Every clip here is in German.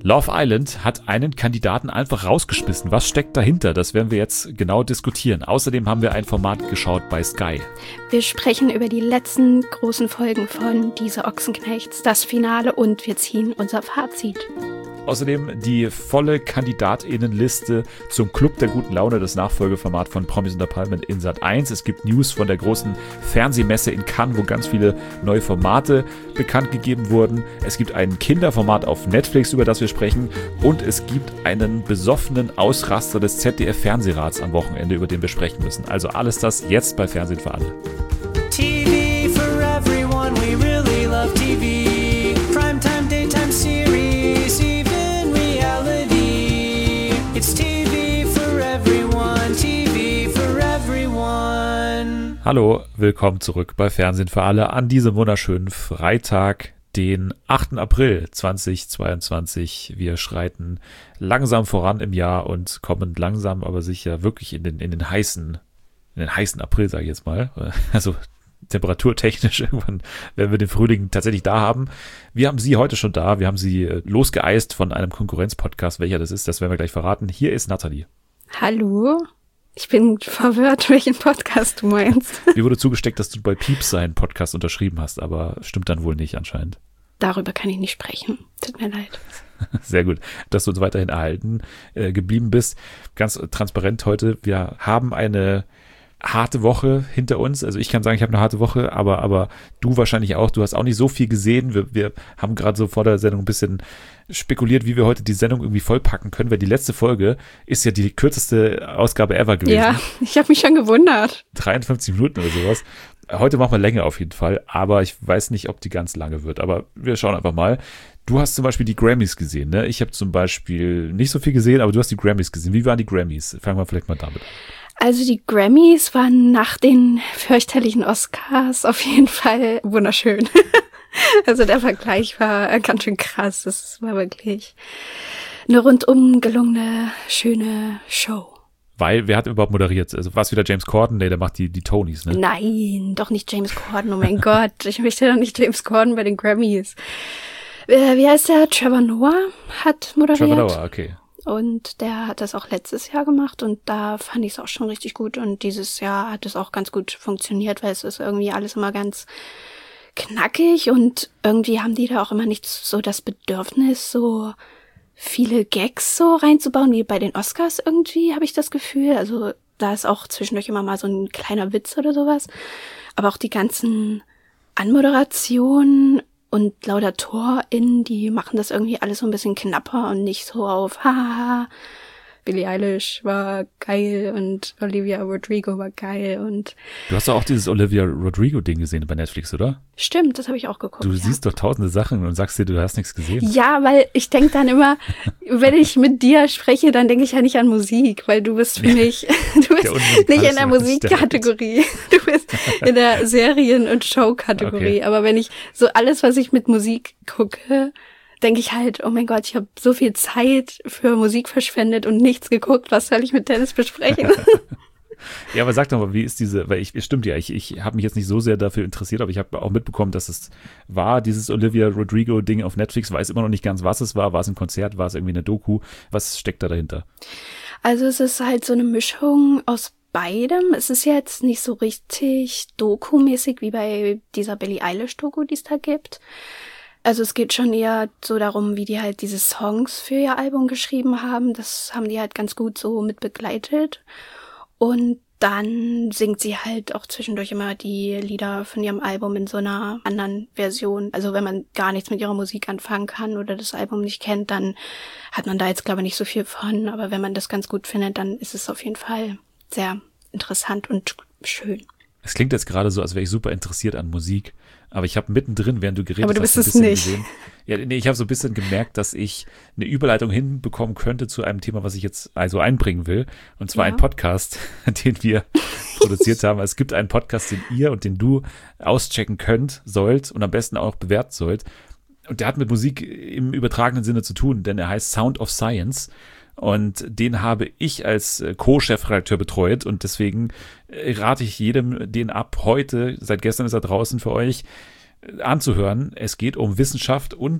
Love Island hat einen Kandidaten einfach rausgeschmissen. Was steckt dahinter? Das werden wir jetzt genau diskutieren. Außerdem haben wir ein Format geschaut bei Sky. Wir sprechen über die letzten großen Folgen von Diese Ochsenknechts, das Finale und wir ziehen unser Fazit. Außerdem die volle KandidatInnenliste zum Club der guten Laune, das Nachfolgeformat von Promis unter Palmen in Sat.1. Es gibt News von der großen Fernsehmesse in Cannes, wo ganz viele neue Formate bekannt gegeben wurden. Es gibt ein Kinderformat auf Netflix, über das wir sprechen. Und es gibt einen besoffenen Ausraster des ZDF-Fernsehrats am Wochenende, über den wir sprechen müssen. Also alles das jetzt bei Fernsehen für alle. TV for everyone, we really love TV. Primetime, daytime series, even reality. It's TV for everyone, TV for everyone. Hallo, willkommen zurück bei Fernsehen für alle an diesem wunderschönen Freitag, den 8. April 2022. Wir schreiten langsam voran im Jahr und kommen langsam, aber sicher wirklich in den heißen April, sage ich jetzt mal. Also temperaturtechnisch irgendwann werden wir den Frühling tatsächlich da haben. Wir haben sie heute schon da. Wir haben sie losgeeist von einem Konkurrenzpodcast. Welcher das ist, das werden wir gleich verraten. Hier ist Nathalie. Hallo? Ich bin verwirrt, welchen Podcast du meinst. Mir wurde zugesteckt, dass du bei Pieps seinen Podcast unterschrieben hast, aber stimmt dann wohl nicht anscheinend. Darüber kann ich nicht sprechen. Tut mir leid. Sehr gut, dass du uns weiterhin erhalten geblieben bist. Ganz transparent heute. Wir haben eine harte Woche hinter uns. Also ich kann sagen, ich habe eine harte Woche, aber du wahrscheinlich auch. Du hast auch nicht so viel gesehen. Wir haben gerade so vor der Sendung ein bisschen spekuliert, wie wir heute die Sendung irgendwie vollpacken können, weil die letzte Folge ist ja die kürzeste Ausgabe ever gewesen. Ja, ich habe mich schon gewundert. 53 Minuten oder sowas. Heute machen wir länger auf jeden Fall, aber ich weiß nicht, ob die ganz lange wird. Aber wir schauen einfach mal. Du hast zum Beispiel die Grammys gesehen, ne? Ich habe zum Beispiel nicht so viel gesehen, aber du hast die Grammys gesehen. Wie waren die Grammys? Fangen wir vielleicht mal damit an. Also die Grammys waren nach den fürchterlichen Oscars auf jeden Fall wunderschön. Also der Vergleich war ganz schön krass. Das war wirklich eine rundum gelungene, schöne Show. Weil, wer hat überhaupt moderiert? Also war es wieder James Corden? Nee, der macht die Tonys, ne? Nein, doch nicht James Corden, oh mein Gott. Ich möchte doch nicht James Corden bei den Grammys. Wie heißt der? Trevor Noah hat moderiert. Trevor Noah, okay. Und der hat das auch letztes Jahr gemacht und da fand ich es auch schon richtig gut. Und dieses Jahr hat es auch ganz gut funktioniert, weil es ist irgendwie alles immer ganz knackig und irgendwie haben die da auch immer nicht so das Bedürfnis, so viele Gags so reinzubauen, wie bei den Oscars irgendwie, habe ich das Gefühl. Also da ist auch zwischendurch immer mal so ein kleiner Witz oder sowas. Aber auch die ganzen Anmoderationen und LaudatorInnen, die machen das irgendwie alles so ein bisschen knapper und nicht so auf haha, Billie Eilish war geil und Olivia Rodrigo war geil und... Du hast doch auch dieses Olivia Rodrigo-Ding gesehen bei Netflix, oder? Stimmt, das habe ich auch geguckt. Du siehst doch tausende Sachen und sagst dir, du hast nichts gesehen. Ja, weil ich denke dann immer, wenn ich mit dir spreche, dann denke ich ja nicht an Musik, weil du bist für mich, du bist nicht in der Musikkategorie, du bist in der Serien- und Show-Kategorie. Okay. Aber wenn ich so alles, was ich mit Musik gucke, denke ich halt, oh mein Gott, ich habe so viel Zeit für Musik verschwendet und nichts geguckt, was soll ich mit Dennis besprechen? Ja, aber sag doch mal, wie ist diese, weil stimmt ja, ich habe mich jetzt nicht so sehr dafür interessiert, aber ich habe auch mitbekommen, dass es war, dieses Olivia Rodrigo-Ding auf Netflix, weiß immer noch nicht ganz, was es war es ein Konzert, war es irgendwie eine Doku, was steckt da dahinter? Also es ist halt so eine Mischung aus beidem. Es ist jetzt nicht so richtig Doku-mäßig wie bei dieser Billie Eilish-Doku, die es da gibt. Also es geht schon eher so darum, wie die halt diese Songs für ihr Album geschrieben haben. Das haben die halt ganz gut so mit begleitet. Und dann singt sie halt auch zwischendurch immer die Lieder von ihrem Album in so einer anderen Version. Also wenn man gar nichts mit ihrer Musik anfangen kann oder das Album nicht kennt, dann hat man da jetzt, glaube ich, nicht so viel von. Aber wenn man das ganz gut findet, dann ist es auf jeden Fall sehr interessant und schön. Es klingt jetzt gerade so, als wäre ich super interessiert an Musik. Aber ich habe mittendrin, während du geredet hast, aber du bist es nicht. Gesehen. Ja, nee, ich habe so ein bisschen gemerkt, dass ich eine Überleitung hinbekommen könnte zu einem Thema, was ich jetzt also einbringen will. Und zwar ein Podcast, den wir produziert haben. Es gibt einen Podcast, den ihr und den du auschecken sollt und am besten auch bewerten sollt. Und der hat mit Musik im übertragenen Sinne zu tun, denn er heißt Sound of Science. Und den habe ich als Co-Chefredakteur betreut und deswegen rate ich jedem, den ab heute, seit gestern ist er draußen für euch, anzuhören. Es geht um Wissenschaft und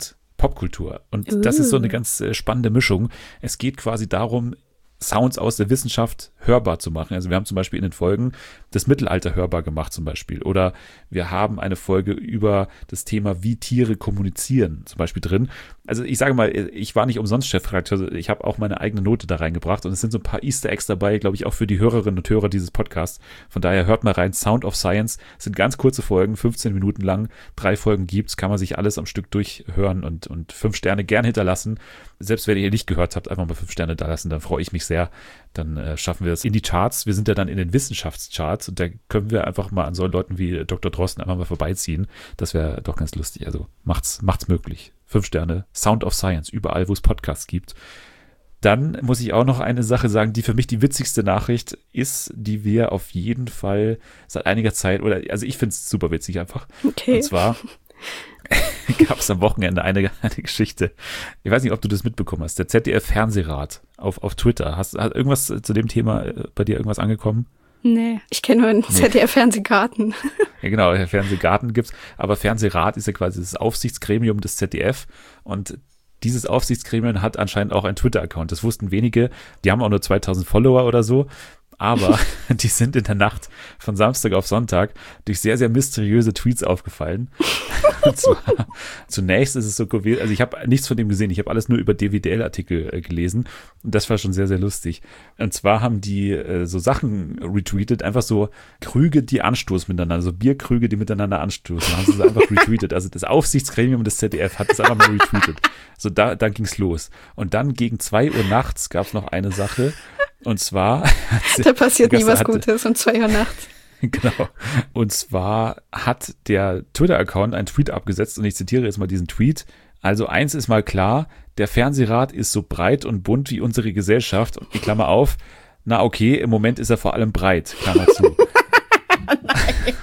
Popkultur. Und das ist so eine ganz spannende Mischung. Es geht quasi darum, Sounds aus der Wissenschaft hörbar zu machen. Also wir haben zum Beispiel in den Folgen das Mittelalter hörbar gemacht zum Beispiel. Oder wir haben eine Folge über das Thema, wie Tiere kommunizieren zum Beispiel drin. Also ich sage mal, ich war nicht umsonst Chefredakteur, ich habe auch meine eigene Note da reingebracht und es sind so ein paar Easter Eggs dabei, glaube ich, auch für die Hörerinnen und Hörer dieses Podcasts. Von daher hört mal rein, Sound of Science, es sind ganz kurze Folgen, 15 Minuten lang, 3 Folgen gibt's, kann man sich alles am Stück durchhören und 5 Sterne gern hinterlassen. Selbst wenn ihr nicht gehört habt, einfach mal 5 Sterne da lassen, dann freue ich mich sehr. Dann schaffen wir es in die Charts. Wir sind ja dann in den Wissenschaftscharts und da können wir einfach mal an so Leuten wie Dr. Drosten einfach mal vorbeiziehen. Das wäre doch ganz lustig. Also macht's möglich. 5 Sterne. Sound of Science, überall, wo es Podcasts gibt. Dann muss ich auch noch eine Sache sagen, die für mich die witzigste Nachricht ist, die wir auf jeden Fall seit einiger Zeit, also ich finde es super witzig einfach. Okay. Und zwar gab es am Wochenende eine Geschichte. Ich weiß nicht, ob du das mitbekommen hast. Der ZDF-Fernsehrat auf Twitter. Hat irgendwas zu dem Thema bei dir irgendwas angekommen? Nee, ich kenne nur einen ZDF-Fernsehgarten. Ja, genau, der Fernsehgarten gibt's. Aber Fernsehrat ist ja quasi das Aufsichtsgremium des ZDF. Und dieses Aufsichtsgremium hat anscheinend auch einen Twitter-Account. Das wussten wenige. Die haben auch nur 2000 Follower oder so. Aber die sind in der Nacht von Samstag auf Sonntag durch sehr, sehr mysteriöse Tweets aufgefallen. Und zwar, zunächst ist es so gewesen, also ich habe nichts von dem gesehen, ich habe alles nur über DWDL-Artikel gelesen und das war schon sehr, sehr lustig. Und zwar haben die so Sachen retweetet, einfach so Krüge, die anstoßen miteinander, so Bierkrüge, die miteinander anstoßen, haben sie einfach retweetet. Also das Aufsichtsgremium des ZDF hat das einfach mal retweetet. So, da ging's los. Und dann gegen 2 Uhr nachts gab es noch eine Sache. Und zwar da passiert nie was Gutes um 2 Uhr nachts. Genau. Und zwar hat der Twitter-Account einen Tweet abgesetzt und ich zitiere jetzt mal diesen Tweet. Also eins ist mal klar, der Fernsehrat ist so breit und bunt wie unsere Gesellschaft. Und ich Klammer auf, na okay, im Moment ist er vor allem breit, Klammer zu. Nein.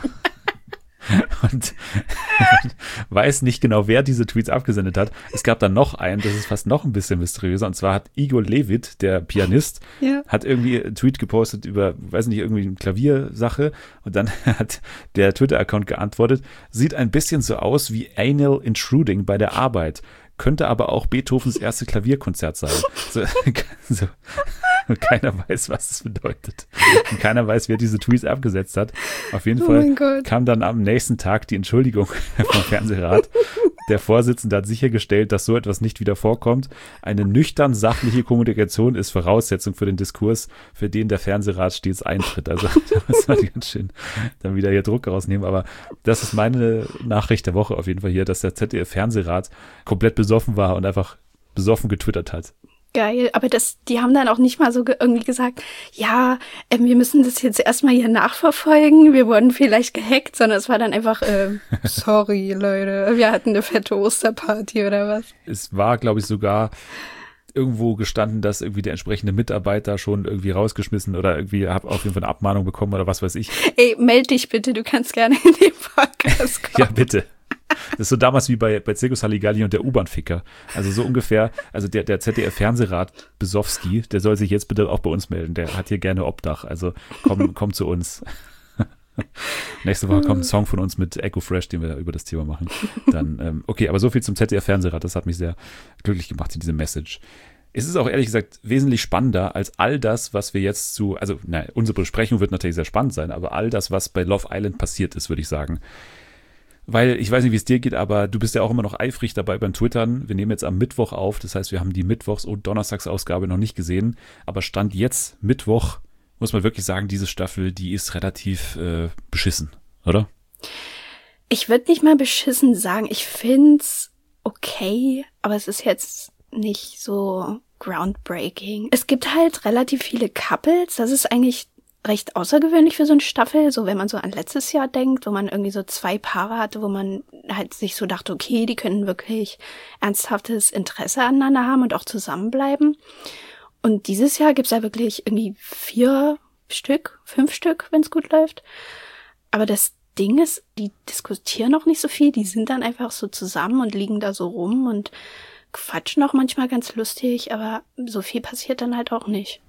Und man weiß nicht genau, wer diese Tweets abgesendet hat. Es gab dann noch einen, das ist fast noch ein bisschen mysteriöser. Und zwar hat Igor Levit, der Pianist, hat irgendwie einen Tweet gepostet über, weiß nicht, irgendwie eine Klaviersache. Und dann hat der Twitter-Account geantwortet, sieht ein bisschen so aus wie Anal Intruding bei der Arbeit. Könnte aber auch Beethovens erste Klavierkonzert sein. So. Und keiner weiß, was das bedeutet. Und keiner weiß, wer diese Tweets abgesetzt hat. Auf jeden Fall kam dann am nächsten Tag die Entschuldigung vom Fernsehrat. Der Vorsitzende hat sichergestellt, dass so etwas nicht wieder vorkommt. Eine nüchtern sachliche Kommunikation ist Voraussetzung für den Diskurs, für den der Fernsehrat stets eintritt. Also da muss man ganz schön dann wieder hier Druck rausnehmen. Aber das ist meine Nachricht der Woche auf jeden Fall hier, dass der ZDF-Fernsehrat komplett besoffen war und einfach besoffen getwittert hat. Geil, aber die haben dann auch nicht mal so irgendwie gesagt, ja, wir müssen das jetzt erstmal hier nachverfolgen, wir wurden vielleicht gehackt, sondern es war dann einfach, sorry Leute, wir hatten eine fette Osterparty oder was. Es war, glaube ich, sogar irgendwo gestanden, dass irgendwie der entsprechende Mitarbeiter schon irgendwie rausgeschmissen oder irgendwie auf jeden Fall eine Abmahnung bekommen oder was weiß ich. Ey, meld dich bitte, du kannst gerne in den Podcast kommen. Ja, bitte. Das ist so damals wie bei Circus Halligalli und der U-Bahn-Ficker. Also so ungefähr, also der ZDF-Fernsehrat Besowski, der soll sich jetzt bitte auch bei uns melden. Der hat hier gerne Obdach. Also komm zu uns. Nächste Woche kommt ein Song von uns mit Echo Fresh, den wir über das Thema machen. Dann, okay, aber so viel zum ZDF-Fernsehrat. Das hat mich sehr glücklich gemacht in diesem Message. Es ist auch ehrlich gesagt wesentlich spannender als all das, was wir jetzt unsere Besprechung wird natürlich sehr spannend sein, aber all das, was bei Love Island passiert ist, würde ich sagen. Weil, ich weiß nicht, wie es dir geht, aber du bist ja auch immer noch eifrig dabei beim Twittern. Wir nehmen jetzt am Mittwoch auf, das heißt, wir haben die Mittwochs- und Donnerstagsausgabe noch nicht gesehen. Aber Stand jetzt, Mittwoch, muss man wirklich sagen, diese Staffel, die ist relativ beschissen, oder? Ich würde nicht mal beschissen sagen. Ich find's okay, aber es ist jetzt nicht so groundbreaking. Es gibt halt relativ viele Couples, das ist eigentlich recht außergewöhnlich für so eine Staffel, so wenn man so an letztes Jahr denkt, wo man irgendwie so 2 Paare hatte, wo man halt sich so dachte, okay, die können wirklich ernsthaftes Interesse aneinander haben und auch zusammenbleiben. Und dieses Jahr gibt's ja wirklich irgendwie 4 Stück, 5 Stück, wenn's gut läuft. Aber das Ding ist, die diskutieren auch nicht so viel, die sind dann einfach so zusammen und liegen da so rum und quatschen auch manchmal ganz lustig, aber so viel passiert dann halt auch nicht.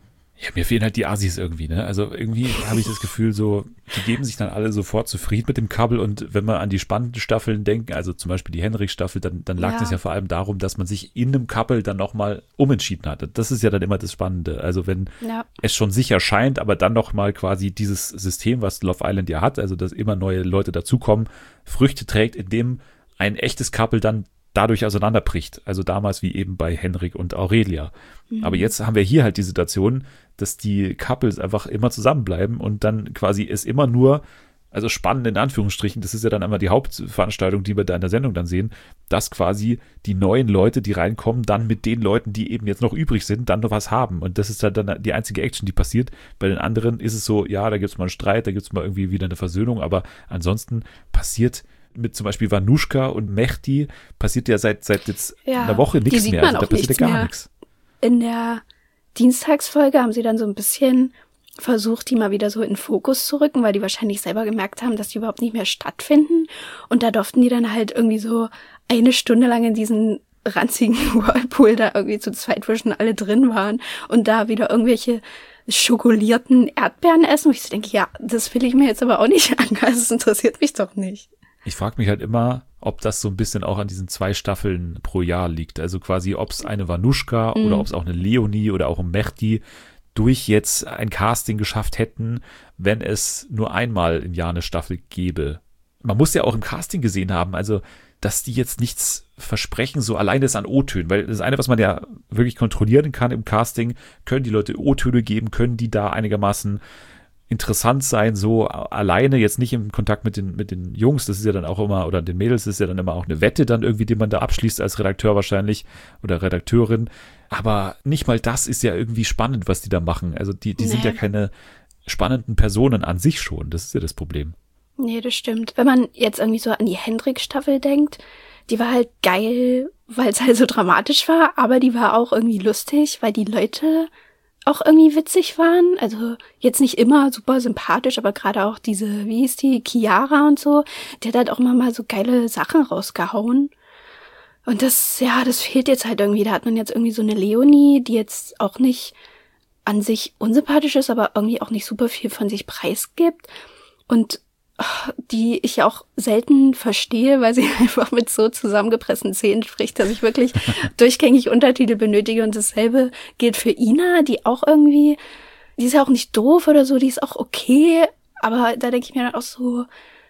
Ja, mir fehlen halt die Assis irgendwie, ne? Also irgendwie habe ich das Gefühl, so, die geben sich dann alle sofort zufrieden mit dem Couple und wenn man an die spannenden Staffeln denkt, also zum Beispiel die Henrik-Staffel, dann lag das ja vor allem darum, dass man sich in einem Couple dann nochmal umentschieden hatte. Das ist ja dann immer das Spannende. Also wenn es schon sicher scheint, aber dann nochmal quasi dieses System, was Love Island ja hat, also dass immer neue Leute dazukommen, Früchte trägt, indem ein echtes Couple dann dadurch auseinanderbricht. Also damals wie eben bei Henrik und Aurelia. Aber jetzt haben wir hier halt die Situation, dass die Couples einfach immer zusammenbleiben und dann quasi es immer nur, also spannend in Anführungsstrichen, das ist ja dann einmal die Hauptveranstaltung, die wir da in der Sendung dann sehen, dass quasi die neuen Leute, die reinkommen, dann mit den Leuten, die eben jetzt noch übrig sind, dann noch was haben. Und das ist dann die einzige Action, die passiert. Bei den anderen ist es so, ja, da gibt es mal einen Streit, da gibt es mal irgendwie wieder eine Versöhnung, aber ansonsten passiert mit zum Beispiel Vanushka und Mehdi passiert ja seit jetzt einer Woche nichts mehr. Also da passiert ja gar nichts. In der Dienstagsfolge haben sie dann so ein bisschen versucht, die mal wieder so in den Fokus zu rücken, weil die wahrscheinlich selber gemerkt haben, dass die überhaupt nicht mehr stattfinden. Und da durften die dann halt irgendwie so 1 Stunde lang in diesen ranzigen Whirlpool da irgendwie zu zweit, wo schon alle drin waren und da wieder irgendwelche schokolierten Erdbeeren essen. Und ich so denke, ja, das will ich mir jetzt aber auch nicht an. Das interessiert mich doch nicht. Ich frage mich halt immer, ob das so ein bisschen auch an diesen 2 Staffeln pro Jahr liegt. Also quasi, ob es eine Vanushka oder ob es auch eine Leonie oder auch ein Mehdi durch jetzt ein Casting geschafft hätten, wenn es nur einmal im Jahr eine Staffel gäbe. Man muss ja auch im Casting gesehen haben, also dass die jetzt nichts versprechen, so alleine ist an O-Tönen, weil das eine, was man ja wirklich kontrollieren kann im Casting, können die Leute O-Töne geben, können die da einigermaßen interessant sein, so alleine, jetzt nicht im Kontakt mit den Jungs, das ist ja dann auch immer, oder den Mädels, das ist ja dann immer auch eine Wette dann irgendwie, die man da abschließt als Redakteur wahrscheinlich oder Redakteurin, aber nicht mal das ist ja irgendwie spannend, was die da machen, also die sind ja keine spannenden Personen an sich schon, das ist ja das Problem. Nee, das stimmt. Wenn man jetzt irgendwie so an die Hendrik-Staffel denkt, die war halt geil, weil es halt so dramatisch war, aber die war auch irgendwie lustig, weil die Leute auch irgendwie witzig waren, also jetzt nicht immer super sympathisch, aber gerade auch diese, wie hieß die, Chiara und so, die hat halt auch immer mal so geile Sachen rausgehauen. Und das fehlt jetzt halt irgendwie, da hat man jetzt irgendwie so eine Leonie, die jetzt auch nicht an sich unsympathisch ist, aber irgendwie auch nicht super viel von sich preisgibt und die ich ja auch selten verstehe, weil sie einfach mit so zusammengepressten Zähnen spricht, dass ich wirklich durchgängig Untertitel benötige. Und dasselbe gilt für Ina, die auch irgendwie, die ist ja auch nicht doof oder so, die ist auch okay, aber da denke ich mir dann auch so,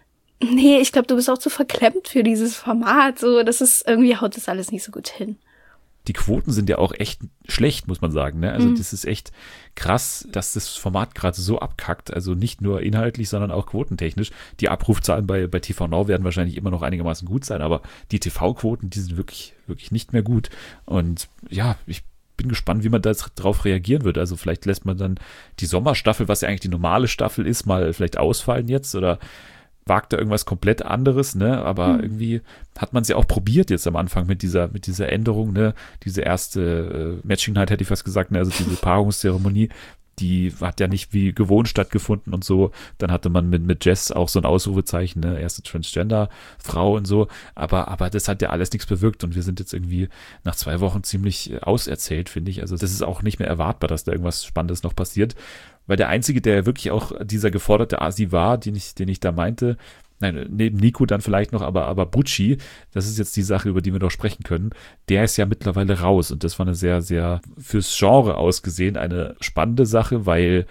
nee, ich glaube, du bist auch zu verklemmt für dieses Format, so, das ist irgendwie, haut das alles nicht so gut hin. Die Quoten sind ja auch echt schlecht, muss man sagen, ne? Also das ist echt krass, dass das Format gerade so abkackt. Also nicht nur inhaltlich, sondern auch quotentechnisch. Die Abrufzahlen bei TV Now werden wahrscheinlich immer noch einigermaßen gut sein, aber die TV-Quoten, die sind wirklich, wirklich nicht mehr gut. Und ja, ich bin gespannt, wie man da drauf reagieren wird. Also vielleicht lässt man dann die Sommerstaffel, was ja eigentlich die normale Staffel ist, mal vielleicht ausfallen jetzt oder wagt da irgendwas komplett anderes, ne, aber irgendwie hat man es ja auch probiert jetzt am Anfang mit dieser Änderung, ne, diese erste Matching Night, hätte ich fast gesagt, ne, also diese Paarungszeremonie, die hat ja nicht wie gewohnt stattgefunden und so, dann hatte man mit Jess auch so ein Ausrufezeichen, ne, erste Transgender-Frau und so, aber das hat ja alles nichts bewirkt und wir sind jetzt irgendwie nach 2 Wochen ziemlich auserzählt, finde ich, also das ist auch nicht mehr erwartbar, dass da irgendwas Spannendes noch passiert, weil der Einzige, der wirklich auch dieser geforderte Asi war, den ich da meinte, nein, neben Nico dann vielleicht noch, aber Bucci, das ist jetzt die Sache, über die wir noch sprechen können, der ist ja mittlerweile raus und das war eine sehr, sehr fürs Genre ausgesehen eine spannende Sache, weil,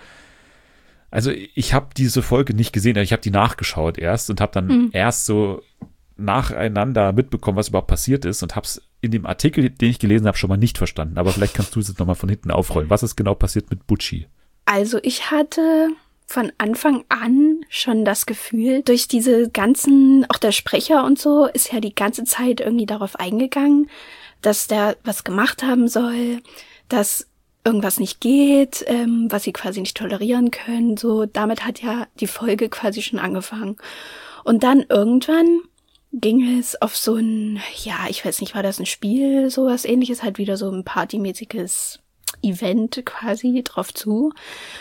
also ich habe diese Folge nicht gesehen, ich habe die nachgeschaut erst und habe dann erst so nacheinander mitbekommen, was überhaupt passiert ist und habe es in dem Artikel, den ich gelesen habe, schon mal nicht verstanden, aber vielleicht kannst du es jetzt nochmal von hinten aufrollen. Was ist genau passiert mit Bucci? Also ich hatte von Anfang an schon das Gefühl, durch diese ganzen, auch der Sprecher und so, ist ja die ganze Zeit irgendwie darauf eingegangen, dass der was gemacht haben soll, dass irgendwas nicht geht, was sie quasi nicht tolerieren können. So, damit hat ja die Folge quasi schon angefangen. Und dann irgendwann ging es auf so ein, ja, ich weiß nicht, war das ein Spiel, sowas ähnliches, halt wieder so ein partymäßiges Event quasi drauf zu.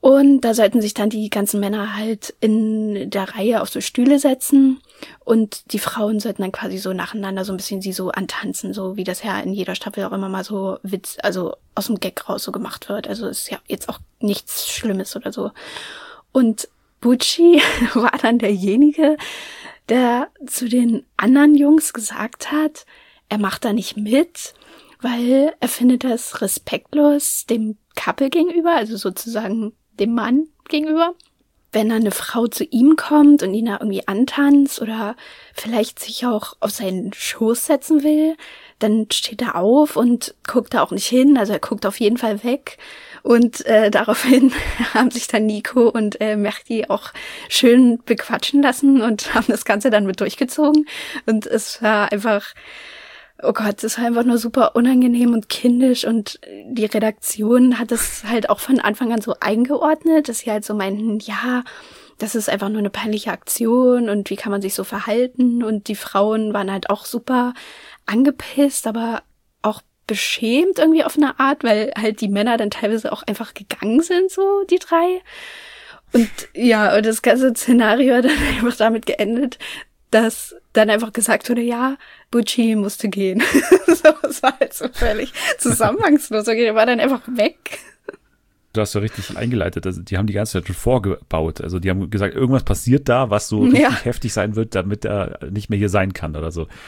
Und da sollten sich dann die ganzen Männer halt in der Reihe auf so Stühle setzen und die Frauen sollten dann quasi so nacheinander so ein bisschen sie so antanzen, so wie das ja in jeder Staffel auch immer mal so Witz, also aus dem Gag raus so gemacht wird. Also ist ja jetzt auch nichts Schlimmes oder so. Und Bucci war dann derjenige, der zu den anderen Jungs gesagt hat, er macht da nicht mit, weil er findet das respektlos dem Couple gegenüber, also sozusagen dem Mann gegenüber. Wenn dann eine Frau zu ihm kommt und ihn da irgendwie antanzt oder vielleicht sich auch auf seinen Schoß setzen will, dann steht er auf und guckt da auch nicht hin. Also er guckt auf jeden Fall weg. Und daraufhin haben sich dann Nico und Mehdi auch schön bequatschen lassen und haben das Ganze dann mit durchgezogen. Und es war einfach... Oh Gott, das war einfach nur super unangenehm und kindisch und die Redaktion hat es halt auch von Anfang an so eingeordnet, dass sie halt so meinten, ja, das ist einfach nur eine peinliche Aktion und wie kann man sich so verhalten, und die Frauen waren halt auch super angepisst, aber auch beschämt irgendwie auf eine Art, weil halt die Männer dann teilweise auch einfach gegangen sind, so die 3. Und ja, und das ganze Szenario hat dann einfach damit geendet, dass dann einfach gesagt wurde, ja, Bucci musste gehen. So, es war halt so völlig zusammenhangslos. Okay, der war dann einfach weg. Du hast ja richtig eingeleitet. Also die haben die ganze Zeit schon vorgebaut. Also die haben gesagt, irgendwas passiert da, was so richtig heftig sein wird, damit er nicht mehr hier sein kann oder so.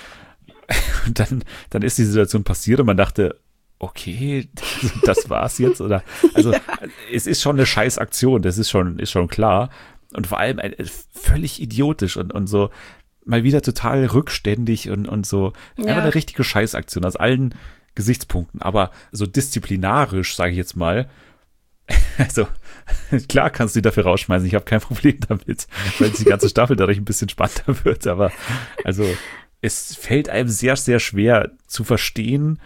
Und dann ist die Situation passiert und man dachte, okay, das war's jetzt. Oder also es ist schon eine Scheißaktion, das ist schon klar. Und vor allem völlig idiotisch und so mal wieder total rückständig und so. Einfach eine richtige Scheißaktion aus allen Gesichtspunkten. Aber so disziplinarisch, sage ich jetzt mal, also klar kannst du die dafür rausschmeißen. Ich habe kein Problem damit, weil die ganze Staffel dadurch ein bisschen spannender wird. Aber also es fällt einem sehr, sehr schwer zu verstehen,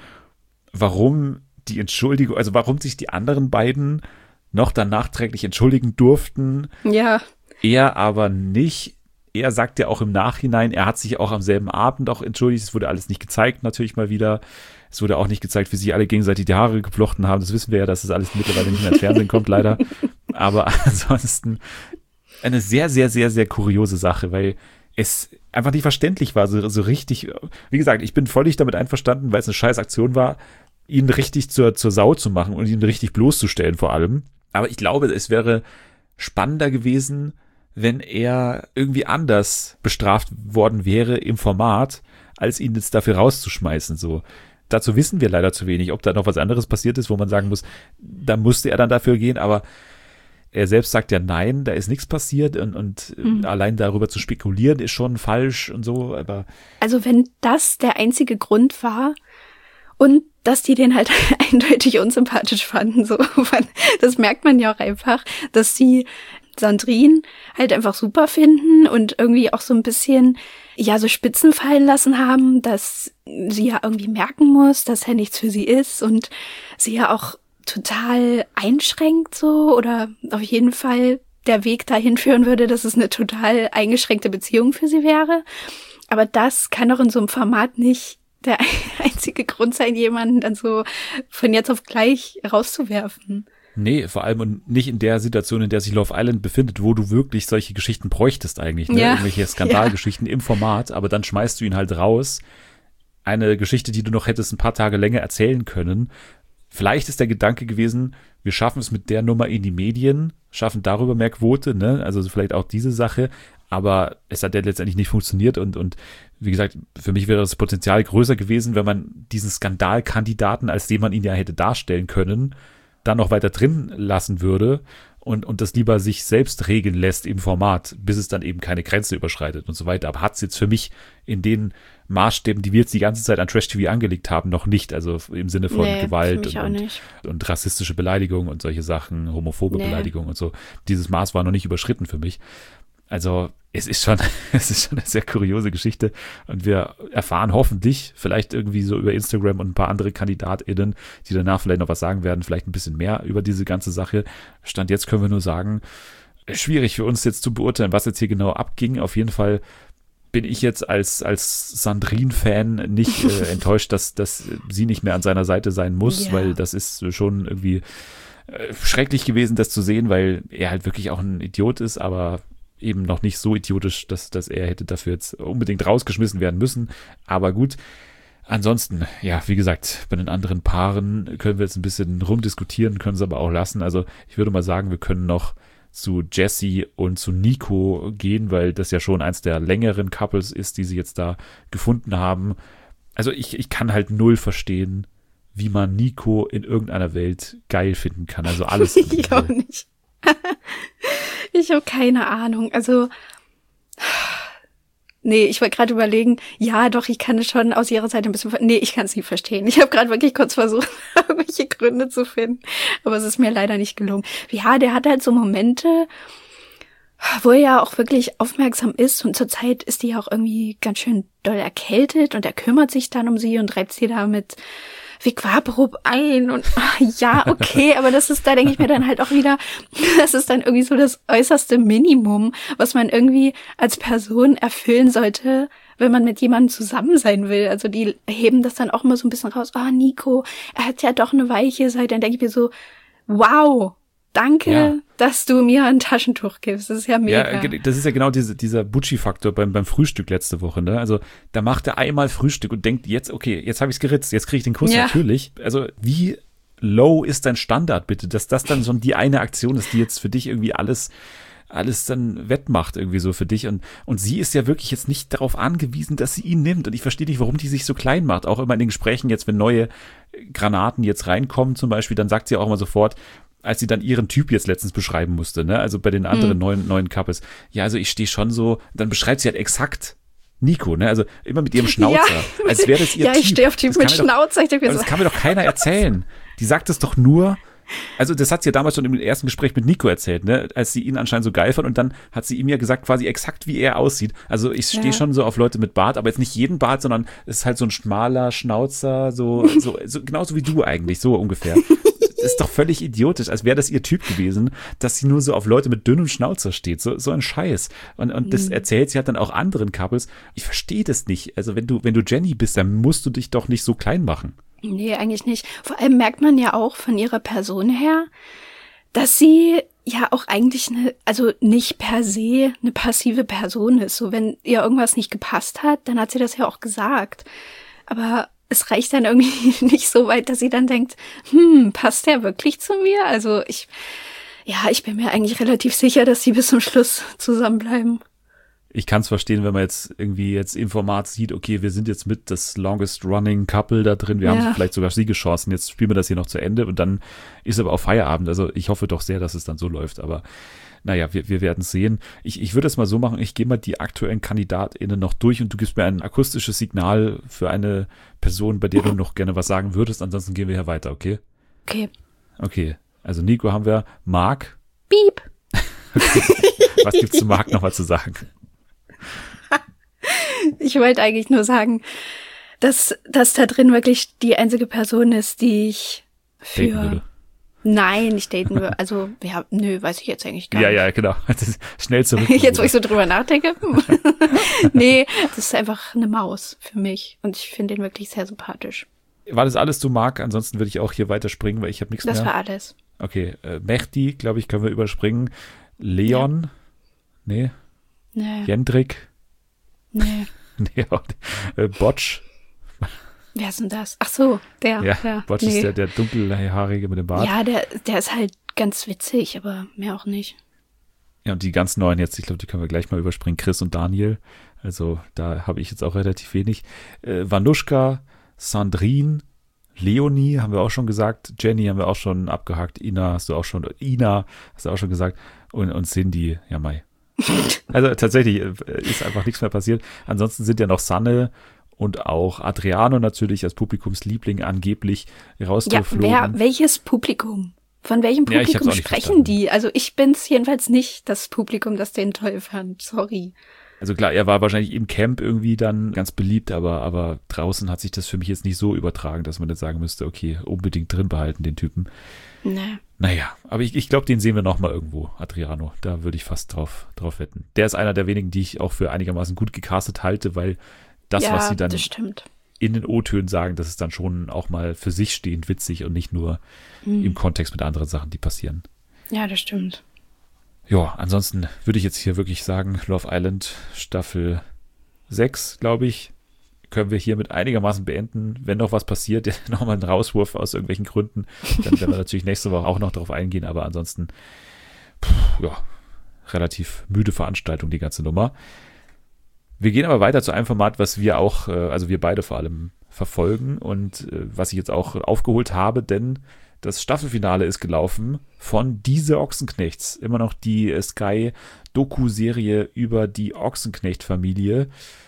warum die Entschuldigung, also warum sich die anderen beiden noch dann nachträglich entschuldigen durften. Ja. Er aber nicht. Er sagt ja auch im Nachhinein, er hat sich auch am selben Abend auch entschuldigt. Es wurde alles nicht gezeigt, natürlich mal wieder. Es wurde auch nicht gezeigt, wie sie alle gegenseitig die Haare geflochten haben. Das wissen wir ja, dass das alles mittlerweile nicht mehr ins Fernsehen kommt, leider. Aber ansonsten eine sehr, sehr, sehr, sehr kuriose Sache, weil es einfach nicht verständlich war, so richtig. Wie gesagt, ich bin völlig damit einverstanden, weil es eine scheiß Aktion war, ihn richtig zur Sau zu machen und ihn richtig bloßzustellen vor allem. Aber ich glaube, es wäre spannender gewesen, wenn er irgendwie anders bestraft worden wäre im Format, als ihn jetzt dafür rauszuschmeißen. So. Dazu wissen wir leider zu wenig, ob da noch was anderes passiert ist, wo man sagen muss, da musste er dann dafür gehen, aber er selbst sagt ja nein, da ist nichts passiert und allein darüber zu spekulieren ist schon falsch und so, aber. Also wenn das der einzige Grund war und dass die den halt eindeutig unsympathisch fanden, so, das merkt man ja auch einfach, dass die Sandrine halt einfach super finden und irgendwie auch so ein bisschen, ja, so Spitzen fallen lassen haben, dass sie ja irgendwie merken muss, dass er nichts für sie ist und sie ja auch total einschränkt so oder auf jeden Fall der Weg dahin führen würde, dass es eine total eingeschränkte Beziehung für sie wäre. Aber das kann doch in so einem Format nicht der einzige Grund sein, jemanden dann so von jetzt auf gleich rauszuwerfen. Nee, vor allem und nicht in der Situation, in der sich Love Island befindet, wo du wirklich solche Geschichten bräuchtest eigentlich, ne? Ja. Irgendwelche Skandalgeschichten im Format, aber dann schmeißt du ihn halt raus. Eine Geschichte, die du noch hättest ein paar Tage länger erzählen können. Vielleicht ist der Gedanke gewesen, wir schaffen es mit der Nummer in die Medien, schaffen darüber mehr Quote, ne? Also vielleicht auch diese Sache, aber es hat ja letztendlich nicht funktioniert und wie gesagt, für mich wäre das Potenzial größer gewesen, wenn man diesen Skandalkandidaten, als den man ihn ja hätte darstellen können, dann noch weiter drin lassen würde und das lieber sich selbst regeln lässt im Format, bis es dann eben keine Grenze überschreitet und so weiter. Aber hat es jetzt für mich in den Maßstäben, die wir jetzt die ganze Zeit an Trash-TV angelegt haben, noch nicht. Also im Sinne von Gewalt und rassistische Beleidigung und solche Sachen, homophobe Beleidigung und so. Dieses Maß war noch nicht überschritten für mich. Also es ist schon eine sehr kuriose Geschichte und wir erfahren hoffentlich vielleicht irgendwie so über Instagram und ein paar andere KandidatInnen, die danach vielleicht noch was sagen werden, vielleicht ein bisschen mehr über diese ganze Sache. Stand jetzt können wir nur sagen, schwierig für uns jetzt zu beurteilen, was jetzt hier genau abging. Auf jeden Fall bin ich jetzt als Sandrine-Fan nicht enttäuscht, dass sie nicht mehr an seiner Seite sein muss, weil das ist schon irgendwie schrecklich gewesen, das zu sehen, weil er halt wirklich auch ein Idiot ist, aber eben noch nicht so idiotisch, dass er hätte dafür jetzt unbedingt rausgeschmissen werden müssen. Aber gut, ansonsten, ja, wie gesagt, bei den anderen Paaren können wir jetzt ein bisschen rumdiskutieren, können es aber auch lassen. Also ich würde mal sagen, wir können noch zu Jessie und zu Nico gehen, weil das ja schon eins der längeren Couples ist, die sie jetzt da gefunden haben. Also ich kann halt null verstehen, wie man Nico in irgendeiner Welt geil finden kann. Also alles. Ich auch nicht. Ich habe keine Ahnung. Also, nee, ich wollte gerade überlegen, ja doch, ich kann es schon aus ihrer Seite ein bisschen, nee, ich kann es nicht verstehen. Ich habe gerade wirklich kurz versucht, irgendwelche Gründe zu finden, aber es ist mir leider nicht gelungen. Ja, der hat halt so Momente, wo er ja auch wirklich aufmerksam ist und zurzeit ist die ja auch irgendwie ganz schön doll erkältet und er kümmert sich dann um sie und reibt sie da mit Vicvaporub ein und ja, okay, aber das ist, da denke ich mir dann halt auch wieder, das ist dann irgendwie so das äußerste Minimum, was man irgendwie als Person erfüllen sollte, wenn man mit jemandem zusammen sein will. Also die heben das dann auch immer so ein bisschen raus, Nico, er hat ja doch eine weiche Seite. Dann denke ich mir so, wow, danke, dass du mir ein Taschentuch gibst. Das ist ja mega. Ja, das ist ja genau dieser Bucci-Faktor beim Frühstück letzte Woche, ne? Also da macht er einmal Frühstück und denkt, jetzt, okay, jetzt habe ich es geritzt, jetzt kriege ich den Kuss, natürlich. Also wie low ist dein Standard, bitte, dass das dann so die eine Aktion ist, die jetzt für dich irgendwie alles dann wettmacht irgendwie so für dich. Und sie ist ja wirklich jetzt nicht darauf angewiesen, dass sie ihn nimmt. Und ich verstehe nicht, warum die sich so klein macht. Auch immer in den Gesprächen jetzt, wenn neue Granaten jetzt reinkommen zum Beispiel, dann sagt sie auch immer sofort, als sie dann ihren Typ jetzt letztens beschreiben musste, ne, also bei den anderen neuen Couples. Ja, also ich stehe schon so, dann beschreibt sie halt exakt Nico, ne, also immer mit ihrem Schnauzer, als wäre das ihr Typ. Ja, ich stehe auf Typ mit Schnauzer. Das kann mir doch keiner erzählen. Die sagt es doch nur, also das hat sie ja damals schon im ersten Gespräch mit Nico erzählt, ne, als sie ihn anscheinend so geil fand und dann hat sie ihm ja gesagt, quasi exakt wie er aussieht. Also ich stehe schon so auf Leute mit Bart, aber jetzt nicht jeden Bart, sondern es ist halt so ein schmaler Schnauzer, so genauso wie du eigentlich, so ungefähr. Ist doch völlig idiotisch, als wäre das ihr Typ gewesen, dass sie nur so auf Leute mit dünnem Schnauzer steht. So ein Scheiß. Und das erzählt sie halt dann auch anderen Couples. Ich verstehe das nicht. Also wenn du Jenny bist, dann musst du dich doch nicht so klein machen. Nee, eigentlich nicht. Vor allem merkt man ja auch von ihrer Person her, dass sie ja auch eigentlich also nicht per se eine passive Person ist. So, wenn ihr irgendwas nicht gepasst hat, dann hat sie das ja auch gesagt. Aber es reicht dann irgendwie nicht so weit, dass sie dann denkt, passt der wirklich zu mir? Also ich bin mir eigentlich relativ sicher, dass sie bis zum Schluss zusammenbleiben. Ich kann es verstehen, wenn man jetzt irgendwie im Format sieht, okay, wir sind jetzt mit das longest running Couple da drin, wir haben vielleicht sogar Siegeschancen, jetzt spielen wir das hier noch zu Ende und dann ist aber auch Feierabend. Also ich hoffe doch sehr, dass es dann so läuft, aber naja, wir werden es sehen. Ich würde es mal so machen, ich gehe mal die aktuellen KandidatInnen noch durch und du gibst mir ein akustisches Signal für eine Person, bei der du noch gerne was sagen würdest, ansonsten gehen wir hier weiter, okay? Okay, also Nico haben wir, Marc. Piep. Okay. Was gibt's zu Marc nochmal zu sagen? Ich wollte eigentlich nur sagen, dass da drin wirklich die einzige Person ist, die ich daten würde. Nein, nicht daten würde. Also, ja, weiß ich jetzt eigentlich gar nicht. Ja, genau. Schnell zurück. Jetzt, wo ich so drüber nachdenke. Nee, das ist einfach eine Maus für mich. Und ich finde ihn wirklich sehr sympathisch. War das alles zu Marc? Ansonsten würde ich auch hier weiterspringen, weil ich habe nichts mehr. Das war alles. Okay, Mehdi, glaube ich, können wir überspringen. Leon? Nee. Jendrik? Nee. Botsch? Wer ist denn das? Ach so, der. Ja. Botsch ist der dunkelhaarige mit dem Bart. Ja, der ist halt ganz witzig, aber mehr auch nicht. Ja, und die ganz neuen jetzt, ich glaube, die können wir gleich mal überspringen. Chris und Daniel. Also da habe ich jetzt auch relativ wenig. Vanuschka, Sandrine, Leonie haben wir auch schon gesagt. Jenny haben wir auch schon abgehakt. Ina hast du auch schon gesagt. Und Cindy, ja Mai. Also tatsächlich ist einfach nichts mehr passiert. Ansonsten sind ja noch Sanne und auch Adriano natürlich als Publikumsliebling angeblich rausgeflogen. Ja, welches Publikum? Von welchem Publikum sprechen die? Also ich bin's jedenfalls nicht, das Publikum, das den toll fand. Sorry. Also klar, er war wahrscheinlich im Camp irgendwie dann ganz beliebt, aber draußen hat sich das für mich jetzt nicht so übertragen, dass man jetzt sagen müsste, okay, unbedingt drin behalten, den Typen. Nee. Naja, aber ich glaube, den sehen wir noch mal irgendwo, Adriano. Da würde ich fast drauf wetten. Der ist einer der wenigen, die ich auch für einigermaßen gut gecastet halte, weil das, was sie dann in den O-Tönen sagen, das ist dann schon auch mal für sich stehend witzig und nicht nur im Kontext mit anderen Sachen, die passieren. Ja, das stimmt. Ja, ansonsten würde ich jetzt hier wirklich sagen, Love Island Staffel 6, glaube ich, können wir hiermit einigermaßen beenden. Wenn noch was passiert, nochmal ein Rauswurf aus irgendwelchen Gründen, dann werden wir natürlich nächste Woche auch noch darauf eingehen, aber ansonsten, relativ müde Veranstaltung, die ganze Nummer. Wir gehen aber weiter zu einem Format, was wir auch, also wir beide vor allem verfolgen und was ich jetzt auch aufgeholt habe, denn das Staffelfinale ist gelaufen von Diese Ochsenknechts. Immer noch die Sky-Doku-Serie über die Ochsenknecht-Familie.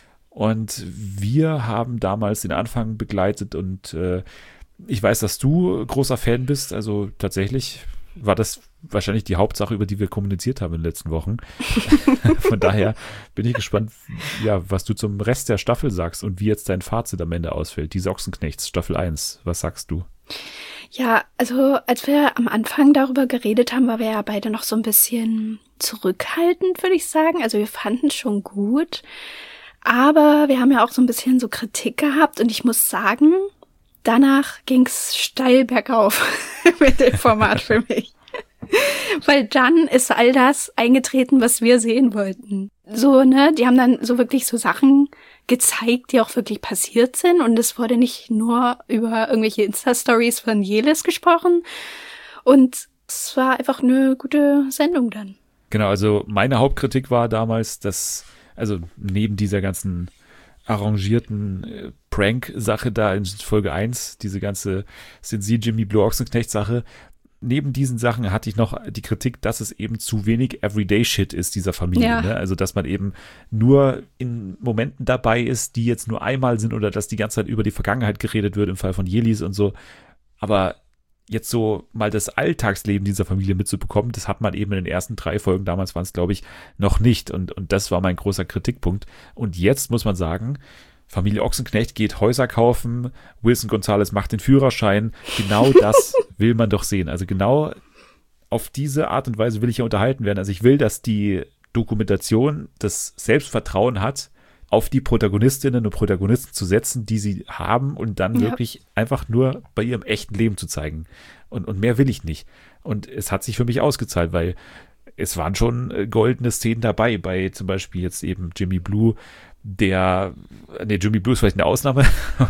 Und wir haben damals den Anfang begleitet und ich weiß, dass du großer Fan bist. Also tatsächlich war das wahrscheinlich die Hauptsache, über die wir kommuniziert haben in den letzten Wochen. Von daher bin ich gespannt, ja, was du zum Rest der Staffel sagst und wie jetzt dein Fazit am Ende ausfällt. Diese Ochsenknechts, Staffel 1. Was sagst du? Ja, also als wir am Anfang darüber geredet haben, waren wir ja beide noch so ein bisschen zurückhaltend, würde ich sagen. Also wir fanden es schon gut, aber wir haben ja auch so ein bisschen so Kritik gehabt und ich muss sagen, danach ging's steil bergauf mit dem Format für mich. Weil dann ist all das eingetreten, was wir sehen wollten. So, ne, die haben dann so wirklich so Sachen gezeigt, die auch wirklich passiert sind. Und es wurde nicht nur über irgendwelche Insta-Stories von Jelis gesprochen. Und es war einfach eine gute Sendung dann. Genau, also meine Hauptkritik war damals, dass, also neben dieser ganzen arrangierten Prank-Sache da in Folge 1, diese ganze Sind Sie Jimmy Blue Ochsenknecht-Sache, neben diesen Sachen hatte ich noch die Kritik, dass es eben zu wenig Everyday-Shit ist dieser Familie. Ja. Ne? Also, dass man eben nur in Momenten dabei ist, die jetzt nur einmal sind oder dass die ganze Zeit über die Vergangenheit geredet wird, im Fall von Jelis und so. Aber jetzt so mal das Alltagsleben dieser Familie mitzubekommen, das hat man eben in den ersten 3 Folgen, damals waren es, glaube ich, noch nicht. Und das war mein großer Kritikpunkt. Und jetzt muss man sagen, Familie Ochsenknecht geht Häuser kaufen, Wilson Gonzalez macht den Führerschein. Genau das will man doch sehen. Also genau auf diese Art und Weise will ich ja unterhalten werden. Also ich will, dass die Dokumentation das Selbstvertrauen hat, auf die Protagonistinnen und Protagonisten zu setzen, die sie haben und dann wirklich einfach nur bei ihrem echten Leben zu zeigen. Und mehr will ich nicht. Und es hat sich für mich ausgezahlt, weil es waren schon goldene Szenen dabei, bei zum Beispiel jetzt eben Jimmy Blue, Jimmy Blue ist vielleicht eine Ausnahme,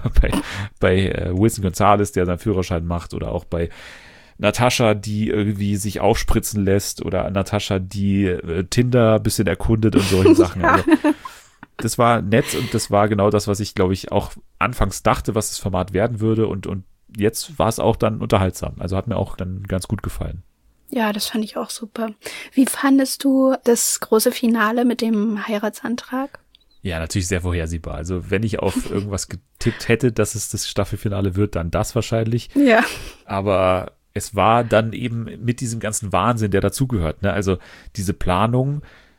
bei Wilson Gonzalez, der seinen Führerschein macht, oder auch bei Natascha, die irgendwie sich aufspritzen lässt, oder Natascha, die Tinder ein bisschen erkundet und solche Sachen. Ja. Also, das war nett und das war genau das, was ich, glaube ich, auch anfangs dachte, was das Format werden würde und jetzt war es auch dann unterhaltsam. Also hat mir auch dann ganz gut gefallen. Ja, das fand ich auch super. Wie fandest du das große Finale mit dem Heiratsantrag? Ja, natürlich sehr vorhersehbar. Also wenn ich auf irgendwas getippt hätte, dass es das Staffelfinale wird, dann das wahrscheinlich. Ja. Aber es war dann eben mit diesem ganzen Wahnsinn, der dazugehört. Ne? Also diese Planung,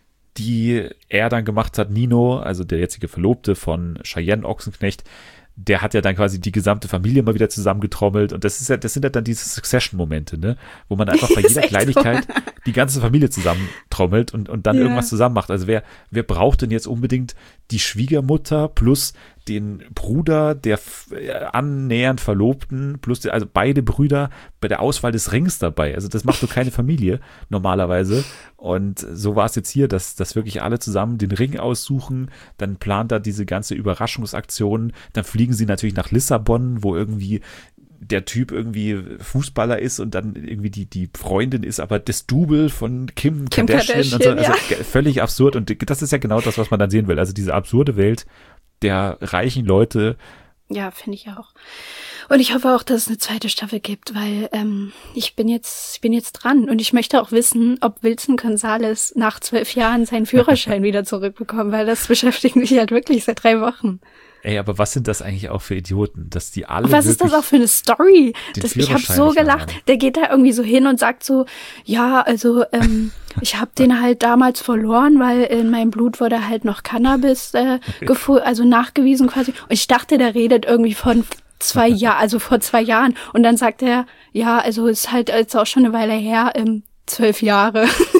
die er dann gemacht hat, Nino, also der jetzige Verlobte von Cheyenne Ochsenknecht, der hat ja dann quasi die gesamte Familie mal wieder zusammengetrommelt und das sind ja dann diese Succession-Momente, ne, wo man einfach bei jeder Kleinigkeit die ganze Familie zusammentrommelt und dann irgendwas zusammen macht. Also wer braucht denn jetzt unbedingt die Schwiegermutter plus den Bruder der annähernd Verlobten plus also beide Brüder bei der Auswahl des Rings dabei. Also das macht doch keine Familie normalerweise. Und so war es jetzt hier, dass wirklich alle zusammen den Ring aussuchen. Dann plant er diese ganze Überraschungsaktion. Dann fliegen sie natürlich nach Lissabon, wo irgendwie der Typ irgendwie Fußballer ist und dann irgendwie die Freundin ist aber das Double von Kim Kardashian und so. Also völlig absurd. Und das ist ja genau das, was man dann sehen will. Also diese absurde Welt der reichen Leute. Ja, finde ich auch. Und ich hoffe auch, dass es eine zweite Staffel gibt, weil ich bin jetzt dran und ich möchte auch wissen, ob Wilson Gonzalez nach 12 Jahren seinen Führerschein wieder zurückbekommt, weil das beschäftigt mich halt wirklich seit 3 Wochen. Ey, aber was sind das eigentlich auch für Idioten, dass die alle was ist das auch für eine Story? Ich habe so gelacht. Haben. Der geht da irgendwie so hin und sagt so, ja, also ich habe den halt damals verloren, weil in meinem Blut wurde halt noch Cannabis nachgewiesen quasi. Und ich dachte, der redet irgendwie von 2 Jahren, also vor 2 Jahren. Und dann sagt er, ja, also ist halt jetzt auch schon eine Weile her, 12 Jahre. Ich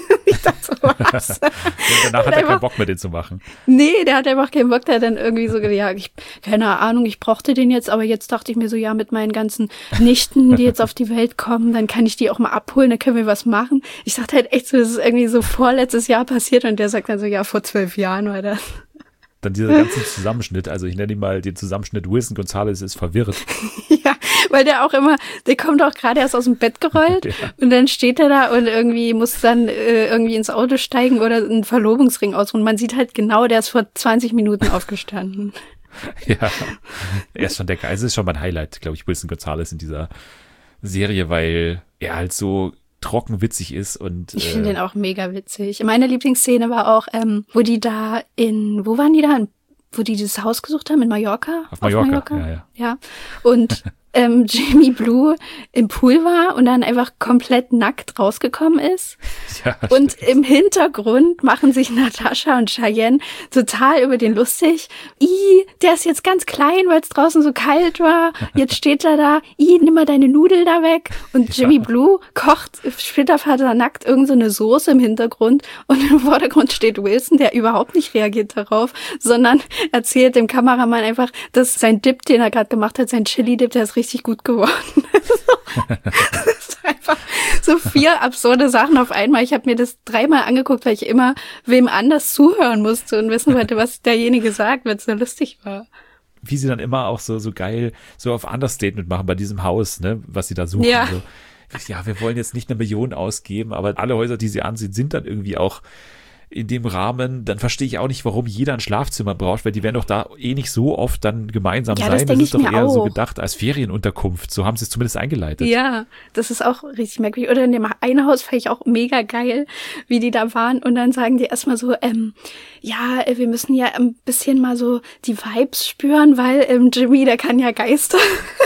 dachte so, was? Und danach hat er keinen Bock mehr, den zu machen. Nee, der hat einfach keinen Bock, der hat dann irgendwie so, ja, keine Ahnung, ich brauchte den jetzt, aber jetzt dachte ich mir so, ja, mit meinen ganzen Nichten, die jetzt auf die Welt kommen, dann kann ich die auch mal abholen, dann können wir was machen. Ich dachte halt echt so, das ist irgendwie so vorletztes Jahr passiert und der sagt dann so, ja, vor 12 Jahren war das. Dann dieser ganze Zusammenschnitt, also ich nenne ihn mal den Zusammenschnitt Wilson Gonzalez ist verwirrt. Ja, weil der kommt auch gerade erst aus dem Bett gerollt und dann steht er da und irgendwie muss dann irgendwie ins Auto steigen oder einen Verlobungsring ausruhen. Man sieht halt genau, der ist vor 20 Minuten aufgestanden. Ja, er ist schon der Geist, ist schon mein Highlight, glaube ich, Wilson Gonzalez in dieser Serie, weil er halt so trocken witzig ist und ich finde den auch mega witzig. Meine Lieblingsszene war auch, wo die da wo waren die da? Wo die dieses Haus gesucht haben? In Mallorca? Auf Mallorca. Ja. Und Jimmy Blue im Pool war und dann einfach komplett nackt rausgekommen ist. Ja, und im Hintergrund machen sich Natascha und Cheyenne total über den lustig. Der ist jetzt ganz klein, weil es draußen so kalt war. Jetzt steht er da. Nimm mal deine Nudel da weg. Und Jimmy Blue kocht splitterfasernackt irgend so eine Soße im Hintergrund. Und im Vordergrund steht Wilson, der überhaupt nicht reagiert darauf, sondern erzählt dem Kameramann einfach, dass sein Dip, den er gerade gemacht hat, sein Chili-Dip, der ist richtig gut geworden. Das ist einfach so 4 absurde Sachen auf einmal. Ich habe mir das 3-mal angeguckt, weil ich immer wem anders zuhören musste und wissen wollte, was derjenige sagt, weil es so lustig war. Wie sie dann immer auch so geil so auf Understatement machen bei diesem Haus, ne, was sie da suchen. Ja. So. Ja, wir wollen jetzt nicht 1 Million ausgeben, aber alle Häuser, die sie ansehen, sind dann irgendwie auch in dem Rahmen, dann verstehe ich auch nicht, warum jeder ein Schlafzimmer braucht, weil die werden doch da nicht so oft dann gemeinsam sein. Das ist doch eher so gedacht als Ferienunterkunft. So haben sie es zumindest eingeleitet. Ja, das ist auch richtig merkwürdig. Oder in dem einen Haus fand ich auch mega geil, wie die da waren. Und dann sagen die erstmal so, wir müssen ja ein bisschen mal so die Vibes spüren, weil Jimmy, der kann ja Geister.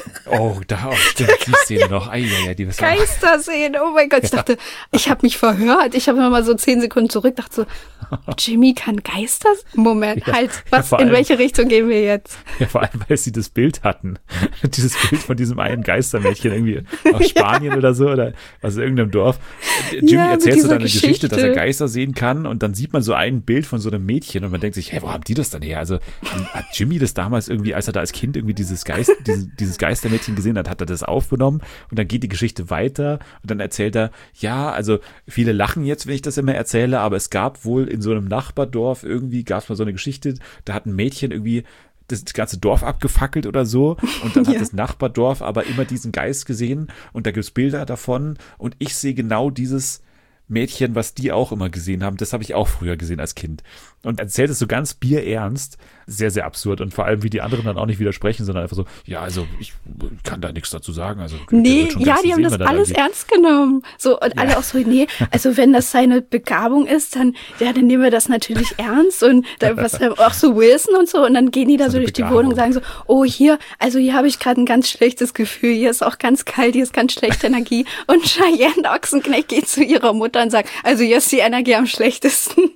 Oh, stimmt, die Szene noch. Die Geister sehen, oh mein Gott. Ich dachte, ich habe mich verhört. Ich habe mal so 10 Sekunden zurück, dachte so, Jimmy kann Geister? Moment, in welche Richtung gehen wir jetzt? Ja, vor allem, weil sie das Bild hatten. Dieses Bild von diesem einen Geistermädchen irgendwie aus Spanien oder so oder aus irgendeinem Dorf. Jimmy erzählt so dann eine Geschichte, dass er Geister sehen kann und dann sieht man so ein Bild von so einem Mädchen und man denkt sich, hey, wo haben die das dann her? Also hat Jimmy das damals irgendwie, als er da als Kind irgendwie dieses Geistermädchen gesehen hat, hat er das aufgenommen und dann geht die Geschichte weiter und dann erzählt er, ja, also viele lachen jetzt, wenn ich das immer erzähle, aber es gab wohl in so einem Nachbardorf irgendwie, gab es mal so eine Geschichte, da hat ein Mädchen irgendwie das ganze Dorf abgefackelt oder so und dann hat das Nachbardorf aber immer diesen Geist gesehen und da gibt es Bilder davon und ich sehe genau dieses Mädchen, was die auch immer gesehen haben, das habe ich auch früher gesehen als Kind. Und erzählt es so ganz bierernst, sehr, sehr absurd. Und vor allem, wie die anderen dann auch nicht widersprechen, sondern einfach so, ja, also ich kann da nichts dazu sagen. Also, nee, ja, die haben das alles ernst genommen. So, und alle auch so, nee, also wenn das seine Begabung ist, dann nehmen wir das natürlich ernst. Und da, auch so Wilson und so. Und dann gehen die da so durch die Wohnung und sagen so, oh, hier habe ich gerade ein ganz schlechtes Gefühl. Hier ist auch ganz kalt, hier ist ganz schlechte Energie. Und Cheyenne Ochsenknecht geht zu ihrer Mutter und sagt, also hier ist die Energie am schlechtesten.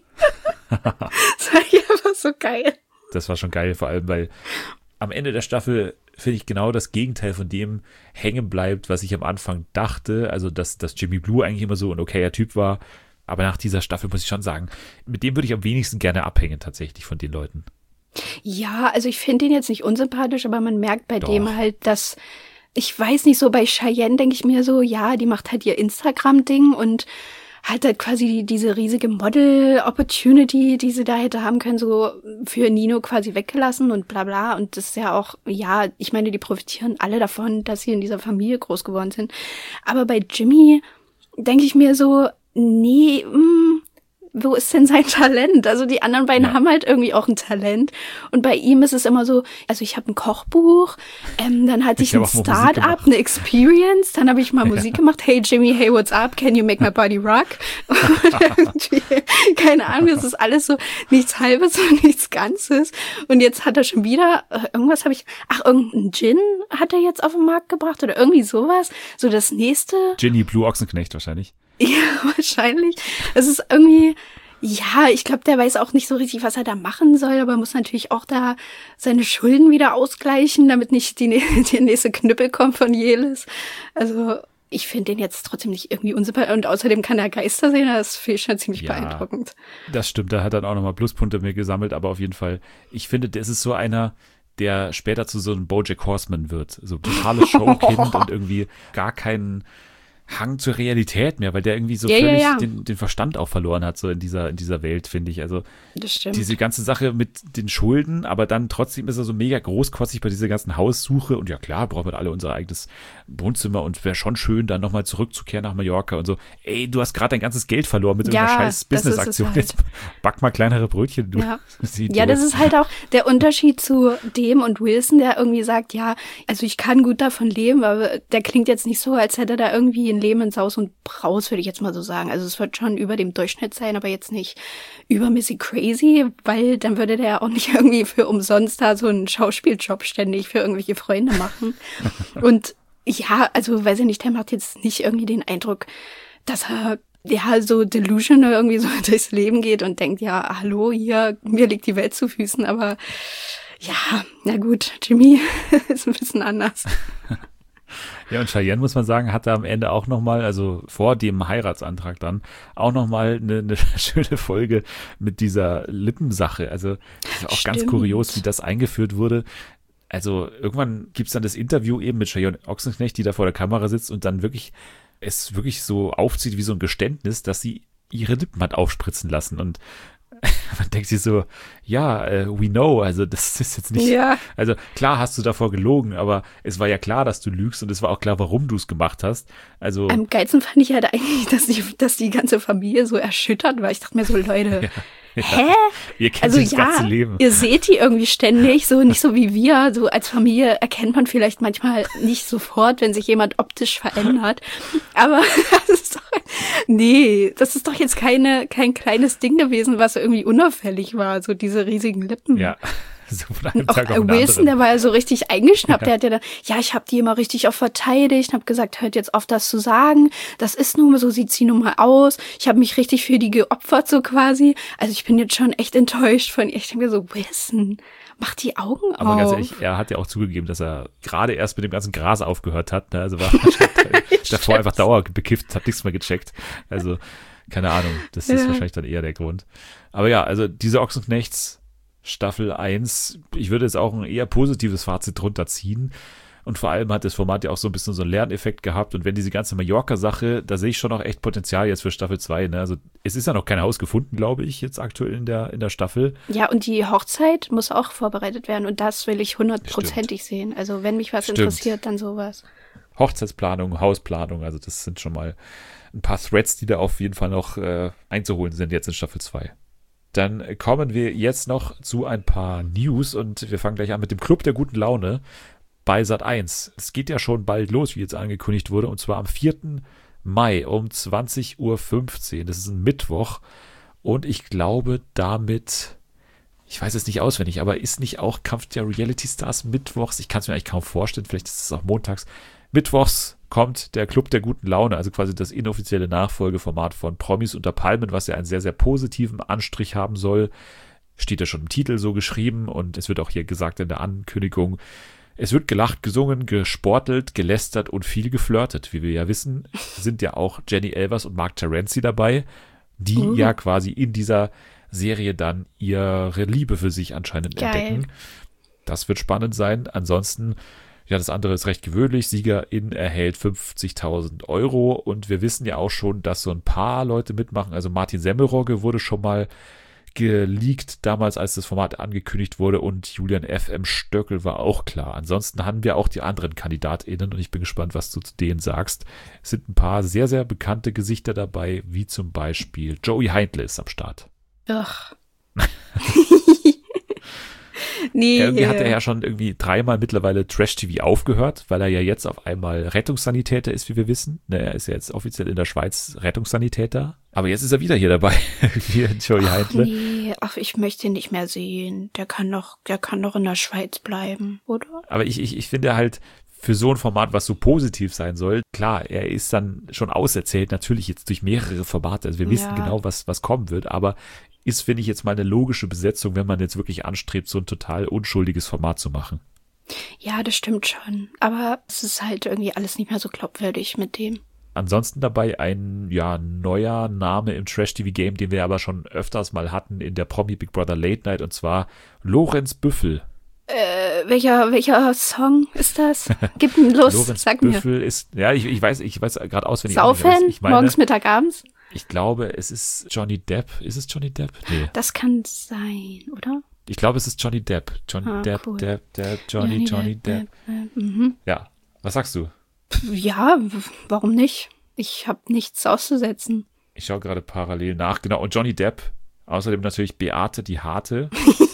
Das war einfach so geil. Das war schon geil, vor allem, weil am Ende der Staffel finde ich genau das Gegenteil von dem hängen bleibt, was ich am Anfang dachte. Also, dass Jimmy Blue eigentlich immer so ein okayer Typ war. Aber nach dieser Staffel muss ich schon sagen, mit dem würde ich am wenigsten gerne abhängen tatsächlich von den Leuten. Ja, also ich finde ihn jetzt nicht unsympathisch, aber man merkt bei dem halt, dass, ich weiß nicht, so bei Cheyenne denke ich mir so, ja, die macht halt ihr Instagram-Ding und hat halt quasi diese riesige Model-Opportunity, die sie da hätte haben können, so für Nino quasi weggelassen und bla bla. Und das ist ja auch, ja, ich meine, die profitieren alle davon, dass sie in dieser Familie groß geworden sind. Aber bei Jimmy denke ich mir so, nee, wo ist denn sein Talent? Also die anderen beiden haben halt irgendwie auch ein Talent. Und bei ihm ist es immer so, also ich habe ein Kochbuch, dann hatte ich ein Start-up, eine Experience, dann habe ich mal Musik gemacht. Hey Jimmy, hey, what's up? Can you make my body rock? Und keine Ahnung, das ist alles so nichts Halbes und nichts Ganzes. Und jetzt hat er schon wieder, irgendein Gin hat er jetzt auf den Markt gebracht oder irgendwie sowas. So das nächste. Ginny Blue Ochsenknecht wahrscheinlich. Ja, wahrscheinlich. Es ist irgendwie, ja, ich glaube, der weiß auch nicht so richtig, was er da machen soll, aber muss natürlich auch da seine Schulden wieder ausgleichen, damit nicht die nächste Knüppel kommt von Jelis. Also, ich finde den jetzt trotzdem nicht irgendwie unsympathisch. Und außerdem kann er Geister sehen, das finde ich schon ziemlich beeindruckend. Das stimmt, da hat dann auch nochmal Pluspunkte mir gesammelt, aber auf jeden Fall, ich finde, das ist so einer, der später zu so einem BoJack Horseman wird. So totales Showkind und irgendwie gar keinen Hang zur Realität mehr, weil der irgendwie so völlig den Verstand auch verloren hat, so in dieser Welt, finde ich. Also das stimmt. Diese ganze Sache mit den Schulden, aber dann trotzdem ist er so mega großkotzig bei dieser ganzen Haussuche und ja klar, brauchen wir alle unser eigenes Wohnzimmer und wäre schon schön, dann nochmal zurückzukehren nach Mallorca und so. Ey, du hast gerade dein ganzes Geld verloren mit irgendeiner scheiß Business-Aktion. Halt. Jetzt back mal kleinere Brötchen. Du. Ja, das ist halt auch der Unterschied zu dem und Wilson, der irgendwie sagt, ja, also ich kann gut davon leben, aber der klingt jetzt nicht so, als hätte er da irgendwie ein Leben in Saus und Braus, würde ich jetzt mal so sagen. Also es wird schon über dem Durchschnitt sein, aber jetzt nicht übermäßig crazy, weil dann würde der ja auch nicht irgendwie für umsonst da so einen Schauspieljob ständig für irgendwelche Freunde machen. Und ja, also weiß ich nicht, der macht jetzt nicht irgendwie den Eindruck, dass er ja so delusional irgendwie so durchs Leben geht und denkt, ja, hallo, hier, mir liegt die Welt zu Füßen, aber ja, na gut, Jimmy ist ein bisschen anders. Ja, und Cheyenne, muss man sagen, hatte am Ende auch nochmal, also vor dem Heiratsantrag dann, auch nochmal eine schöne Folge mit dieser Lippensache. Also das ist auch ganz kurios, wie das eingeführt wurde. Also irgendwann gibt's dann das Interview eben mit Cheyenne Ochsenknecht, die da vor der Kamera sitzt und dann es wirklich so aufzieht wie so ein Geständnis, dass sie ihre Lippen hat aufspritzen lassen. Und man denkt sich so, ja, we know, also das ist jetzt nicht, also klar hast du davor gelogen, aber es war ja klar, dass du lügst und es war auch klar, warum du es gemacht hast. Also am geilsten fand ich halt eigentlich, dass die ganze Familie so erschüttert war. Ich dachte mir so, Leute, hä? Ihr kennt das ganze Leben. Ihr seht die irgendwie ständig, so nicht so wie wir. So als Familie erkennt man vielleicht manchmal nicht sofort, wenn sich jemand optisch verändert. Aber das ist doch jetzt kein kleines Ding gewesen, was irgendwie unauffällig war, so diese riesigen Lippen. Ja. So von einem auch Tag auf den Wilson, anderen. der war ja so richtig eingeschnappt. Der hat ja dann, ich habe die immer richtig auch verteidigt, habe gesagt, hört jetzt auf, das zu sagen. Das ist nun mal so, sieht sie nun mal aus. Ich habe mich richtig für die geopfert, so quasi. Also ich bin jetzt schon echt enttäuscht von ihr. Ich denke mir so, Wilson, mach die Augen auf. Aber ganz ehrlich, er hat ja auch zugegeben, dass er gerade erst mit dem ganzen Gras aufgehört hat. Ne? Also war davor einfach dauerbekifft, hat nichts mehr gecheckt. Also keine Ahnung, das ist wahrscheinlich dann eher der Grund. Aber ja, also diese Ochsenknechts Staffel 1, ich würde jetzt auch ein eher positives Fazit drunter ziehen. Und vor allem hat das Format ja auch so ein bisschen so einen Lerneffekt gehabt. Und wenn diese ganze Mallorca-Sache, da sehe ich schon auch echt Potenzial jetzt für Staffel 2. Ne? Also es ist ja noch kein Haus gefunden, glaube ich, jetzt aktuell in der Staffel. Ja, und die Hochzeit muss auch vorbereitet werden. Und das will ich 100%ig sehen. Also wenn mich was interessiert, dann sowas. Hochzeitsplanung, Hausplanung, also das sind schon mal ein paar Threads, die da auf jeden Fall noch einzuholen sind jetzt in Staffel 2. Dann kommen wir jetzt noch zu ein paar News und wir fangen gleich an mit dem Club der guten Laune bei Sat.1. Es geht ja schon bald los, wie jetzt angekündigt wurde, und zwar am 4. Mai um 20:15 Uhr. Das ist ein Mittwoch und ich glaube damit, ich weiß es nicht auswendig, aber ist nicht auch Kampf der Reality Stars mittwochs? Ich kann es mir eigentlich kaum vorstellen, vielleicht ist es auch montags. Mittwochs kommt der Club der guten Laune, also quasi das inoffizielle Nachfolgeformat von Promis unter Palmen, was ja einen sehr, sehr positiven Anstrich haben soll. Steht ja schon im Titel so geschrieben und es wird auch hier gesagt in der Ankündigung, es wird gelacht, gesungen, gesportelt, gelästert und viel geflirtet. Wie wir ja wissen, sind ja auch Jenny Elvers und Mark Terenzi dabei, die ja quasi in dieser Serie dann ihre Liebe für sich anscheinend entdecken. Das wird spannend sein. Ansonsten, ja, das andere ist recht gewöhnlich. Siegerin erhält 50.000 € und wir wissen ja auch schon, dass so ein paar Leute mitmachen. Also Martin Semmelrogge wurde schon mal geleakt damals, als das Format angekündigt wurde und Julian F.M. Stöckel war auch klar. Ansonsten haben wir auch die anderen KandidatInnen und ich bin gespannt, was du zu denen sagst. Es sind ein paar sehr, sehr bekannte Gesichter dabei, wie zum Beispiel Joey Heindle ist am Start. Ach. Nee. Irgendwie hat er ja schon irgendwie 3-mal mittlerweile Trash-TV aufgehört, weil er ja jetzt auf einmal Rettungssanitäter ist, wie wir wissen. Er ist ja jetzt offiziell in der Schweiz Rettungssanitäter. Aber jetzt ist er wieder hier dabei, wie Joey Heindle. Nee, ich möchte ihn nicht mehr sehen. Der kann doch in der Schweiz bleiben, oder? Aber ich finde halt, für so ein Format, was so positiv sein soll, klar, er ist dann schon auserzählt, natürlich jetzt durch mehrere Formate. Also wir wissen genau, was kommen wird, aber ist, finde ich, jetzt mal eine logische Besetzung, wenn man jetzt wirklich anstrebt, so ein total unschuldiges Format zu machen. Ja, das stimmt schon. Aber es ist halt irgendwie alles nicht mehr so glaubwürdig mit dem. Ansonsten dabei ein neuer Name im Trash-TV-Game, den wir aber schon öfters mal hatten in der Promi Big Brother Late Night, und zwar Lorenz Büffel. Welcher Song ist das? Gib ihn los, Lorenz sag mir. Büffel ist, ich weiß gerade auswendig. Saufen? Ich meine, Morgens, Mittag, abends? Ich glaube, es ist Johnny Depp. Ist es Johnny Depp? Nee. Das kann sein, oder? Ich glaube, es ist Johnny Depp. Johnny Depp, cool. Johnny Depp. Ja, was sagst du? Ja, warum nicht? Ich habe nichts auszusetzen. Ich schaue gerade parallel nach. Genau, und Johnny Depp. Außerdem natürlich Beate die Harte.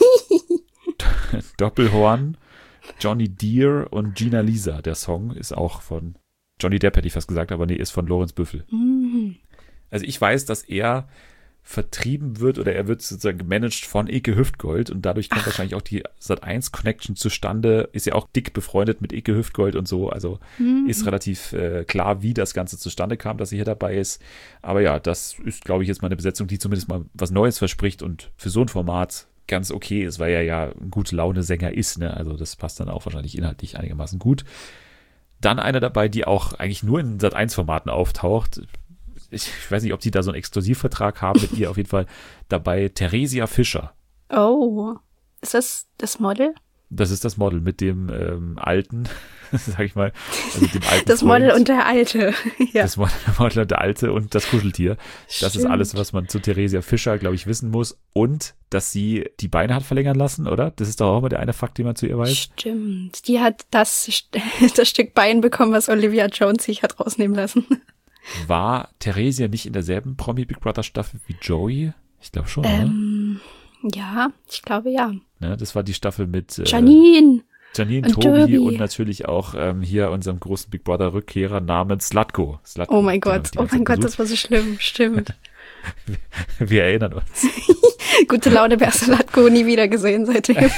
Doppelhorn. Johnny Deere und Gina Lisa. Der Song ist auch von Johnny Depp, hätte ich fast gesagt, aber nee, ist von Lorenz Büffel. Mhm. Also ich weiß, dass er vertrieben wird oder er wird sozusagen gemanagt von Eke Hüftgold und dadurch kommt wahrscheinlich auch die Sat.1 Connection zustande. Ist ja auch dick befreundet mit Eke Hüftgold und so, also ist relativ klar, wie das Ganze zustande kam, dass sie hier dabei ist. Aber ja, das ist, glaube ich, jetzt mal eine Besetzung, die zumindest mal was Neues verspricht und für so ein Format ganz okay ist, weil er ja ein gute Laune-Sänger ist, ne? Also das passt dann auch wahrscheinlich inhaltlich einigermaßen gut. Dann eine dabei, die auch eigentlich nur in Sat.1-Formaten auftaucht. Ich weiß nicht, ob sie da so einen Exklusivvertrag haben mit ihr, auf jeden Fall dabei Theresia Fischer. Oh, ist das das Model? Das ist das Model mit dem alten, sag ich mal, also mit dem alten Das Freund. Model und der Alte. Ja. Das Model und der Alte und das Kuscheltier. Das ist Stimmt. alles, was man zu Theresia Fischer, glaube ich, wissen muss. Und, dass sie die Beine hat verlängern lassen, oder? Das ist doch auch immer der eine Fakt, den man zu ihr weiß. Stimmt. Die hat das Stück Bein bekommen, was Olivia Jones sich hat rausnehmen lassen. War Theresia nicht in derselben Promi Big Brother Staffel wie Joey? Ich glaube schon, oder? Ja, ich glaube ja. Ne, das war die Staffel mit Janine und Tobi Derby. und natürlich auch hier unserem großen Big Brother Rückkehrer namens Slatko. Oh mein Gott, Den haben wir die ganze Zeit das war so schlimm, stimmt. besucht. Wir erinnern uns. Gute Laune bei Slatko nie wieder gesehen seitdem.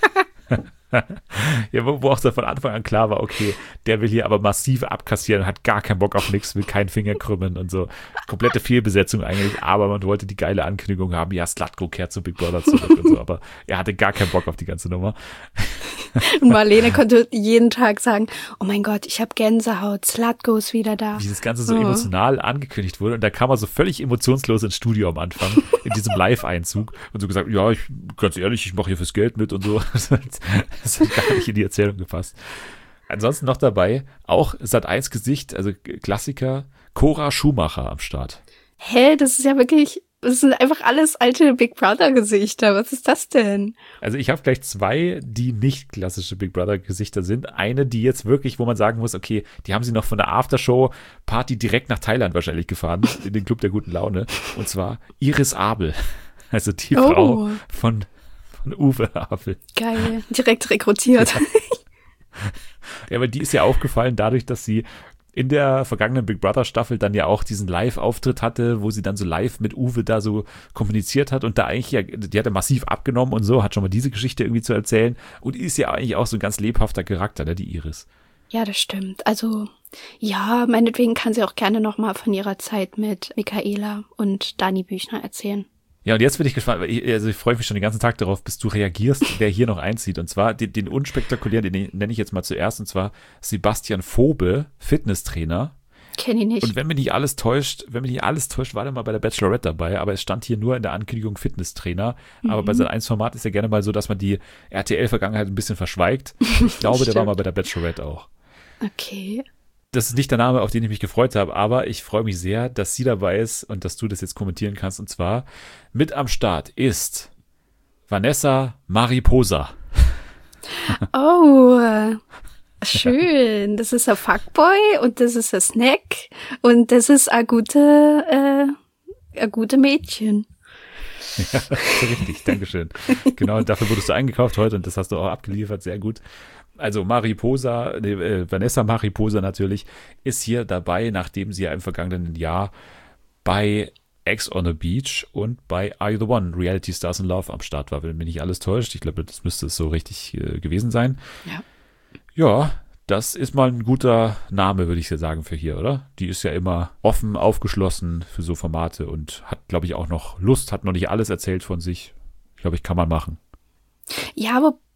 Ja, wo auch so von Anfang an klar war, okay, der will hier aber massiv abkassieren, hat gar keinen Bock auf nichts, will keinen Finger krümmen und so. Komplette Fehlbesetzung eigentlich, aber man wollte die geile Ankündigung haben, ja, Slatko kehrt zu Big Brother zurück und so, aber er hatte gar keinen Bock auf die ganze Nummer. Und Marlene konnte jeden Tag sagen, oh mein Gott, ich habe Gänsehaut, Slatko ist wieder da. Wie das Ganze so emotional angekündigt wurde und da kam er so völlig emotionslos ins Studio am Anfang, in diesem Live-Einzug und so gesagt, ja, ganz ehrlich, ich mache hier fürs Geld mit und so. Das hat gar nicht in die Erzählung gepasst. Ansonsten noch dabei, auch Sat.1 Gesicht, also Klassiker, Cora Schumacher am Start. Hä, das ist ja wirklich, das sind einfach alles alte Big Brother Gesichter. Was ist das denn? Also ich habe gleich zwei, die nicht klassische Big Brother Gesichter sind. Eine, die jetzt wirklich, wo man sagen muss, okay, die haben sie noch von der Aftershow-Party direkt nach Thailand wahrscheinlich gefahren, in den Club der guten Laune. Und zwar Iris Abel, also die Frau von Uwe Abel. Geil, direkt rekrutiert. Ja, aber die ist ja aufgefallen dadurch, dass sie in der vergangenen Big Brother Staffel dann ja auch diesen Live-Auftritt hatte, wo sie dann so live mit Uwe da so kommuniziert hat und da eigentlich ja, die hat ja massiv abgenommen und so, hat schon mal diese Geschichte irgendwie zu erzählen und ist ja eigentlich auch so ein ganz lebhafter Charakter, ne, die Iris. Ja, das stimmt. Also, ja, meinetwegen kann sie auch gerne nochmal von ihrer Zeit mit Michaela und Dani Büchner erzählen. Ja, und jetzt bin ich gespannt, ich freue mich schon den ganzen Tag darauf, bis du reagierst, wer hier noch einzieht. Und zwar den unspektakulären, den nenne ich jetzt mal zuerst, und zwar Sebastian Vobe, Fitnesstrainer. Kenn ich nicht. Und wenn mich nicht alles täuscht, war der mal bei der Bachelorette dabei, aber es stand hier nur in der Ankündigung Fitnesstrainer. Aber bei Sat.1 Format ist ja gerne mal so, dass man die RTL-Vergangenheit ein bisschen verschweigt. Ich glaube, der war mal bei der Bachelorette auch. Okay. Das ist nicht der Name, auf den ich mich gefreut habe, aber ich freue mich sehr, dass sie dabei ist und dass du das jetzt kommentieren kannst. Und zwar mit am Start ist Vanessa Mariposa. Oh, schön. Das ist ein Fuckboy und das ist ein Snack und das ist ein gute Mädchen. Ja, richtig, Dankeschön. Genau, dafür wurdest du eingekauft heute und das hast du auch abgeliefert, sehr gut. Also Vanessa Mariposa natürlich, ist hier dabei, nachdem sie ja im vergangenen Jahr bei Ex on the Beach und bei Are You the One? Reality Stars in Love am Start war, wenn mich nicht alles täuscht. Ich glaube, das müsste es so richtig gewesen sein. Ja. Ja, das ist mal ein guter Name, würde ich sagen, für hier, oder? Die ist ja immer offen, aufgeschlossen für so Formate und hat, glaube ich, auch noch Lust, hat noch nicht alles erzählt von sich. Ich glaube, kann man machen. Ja,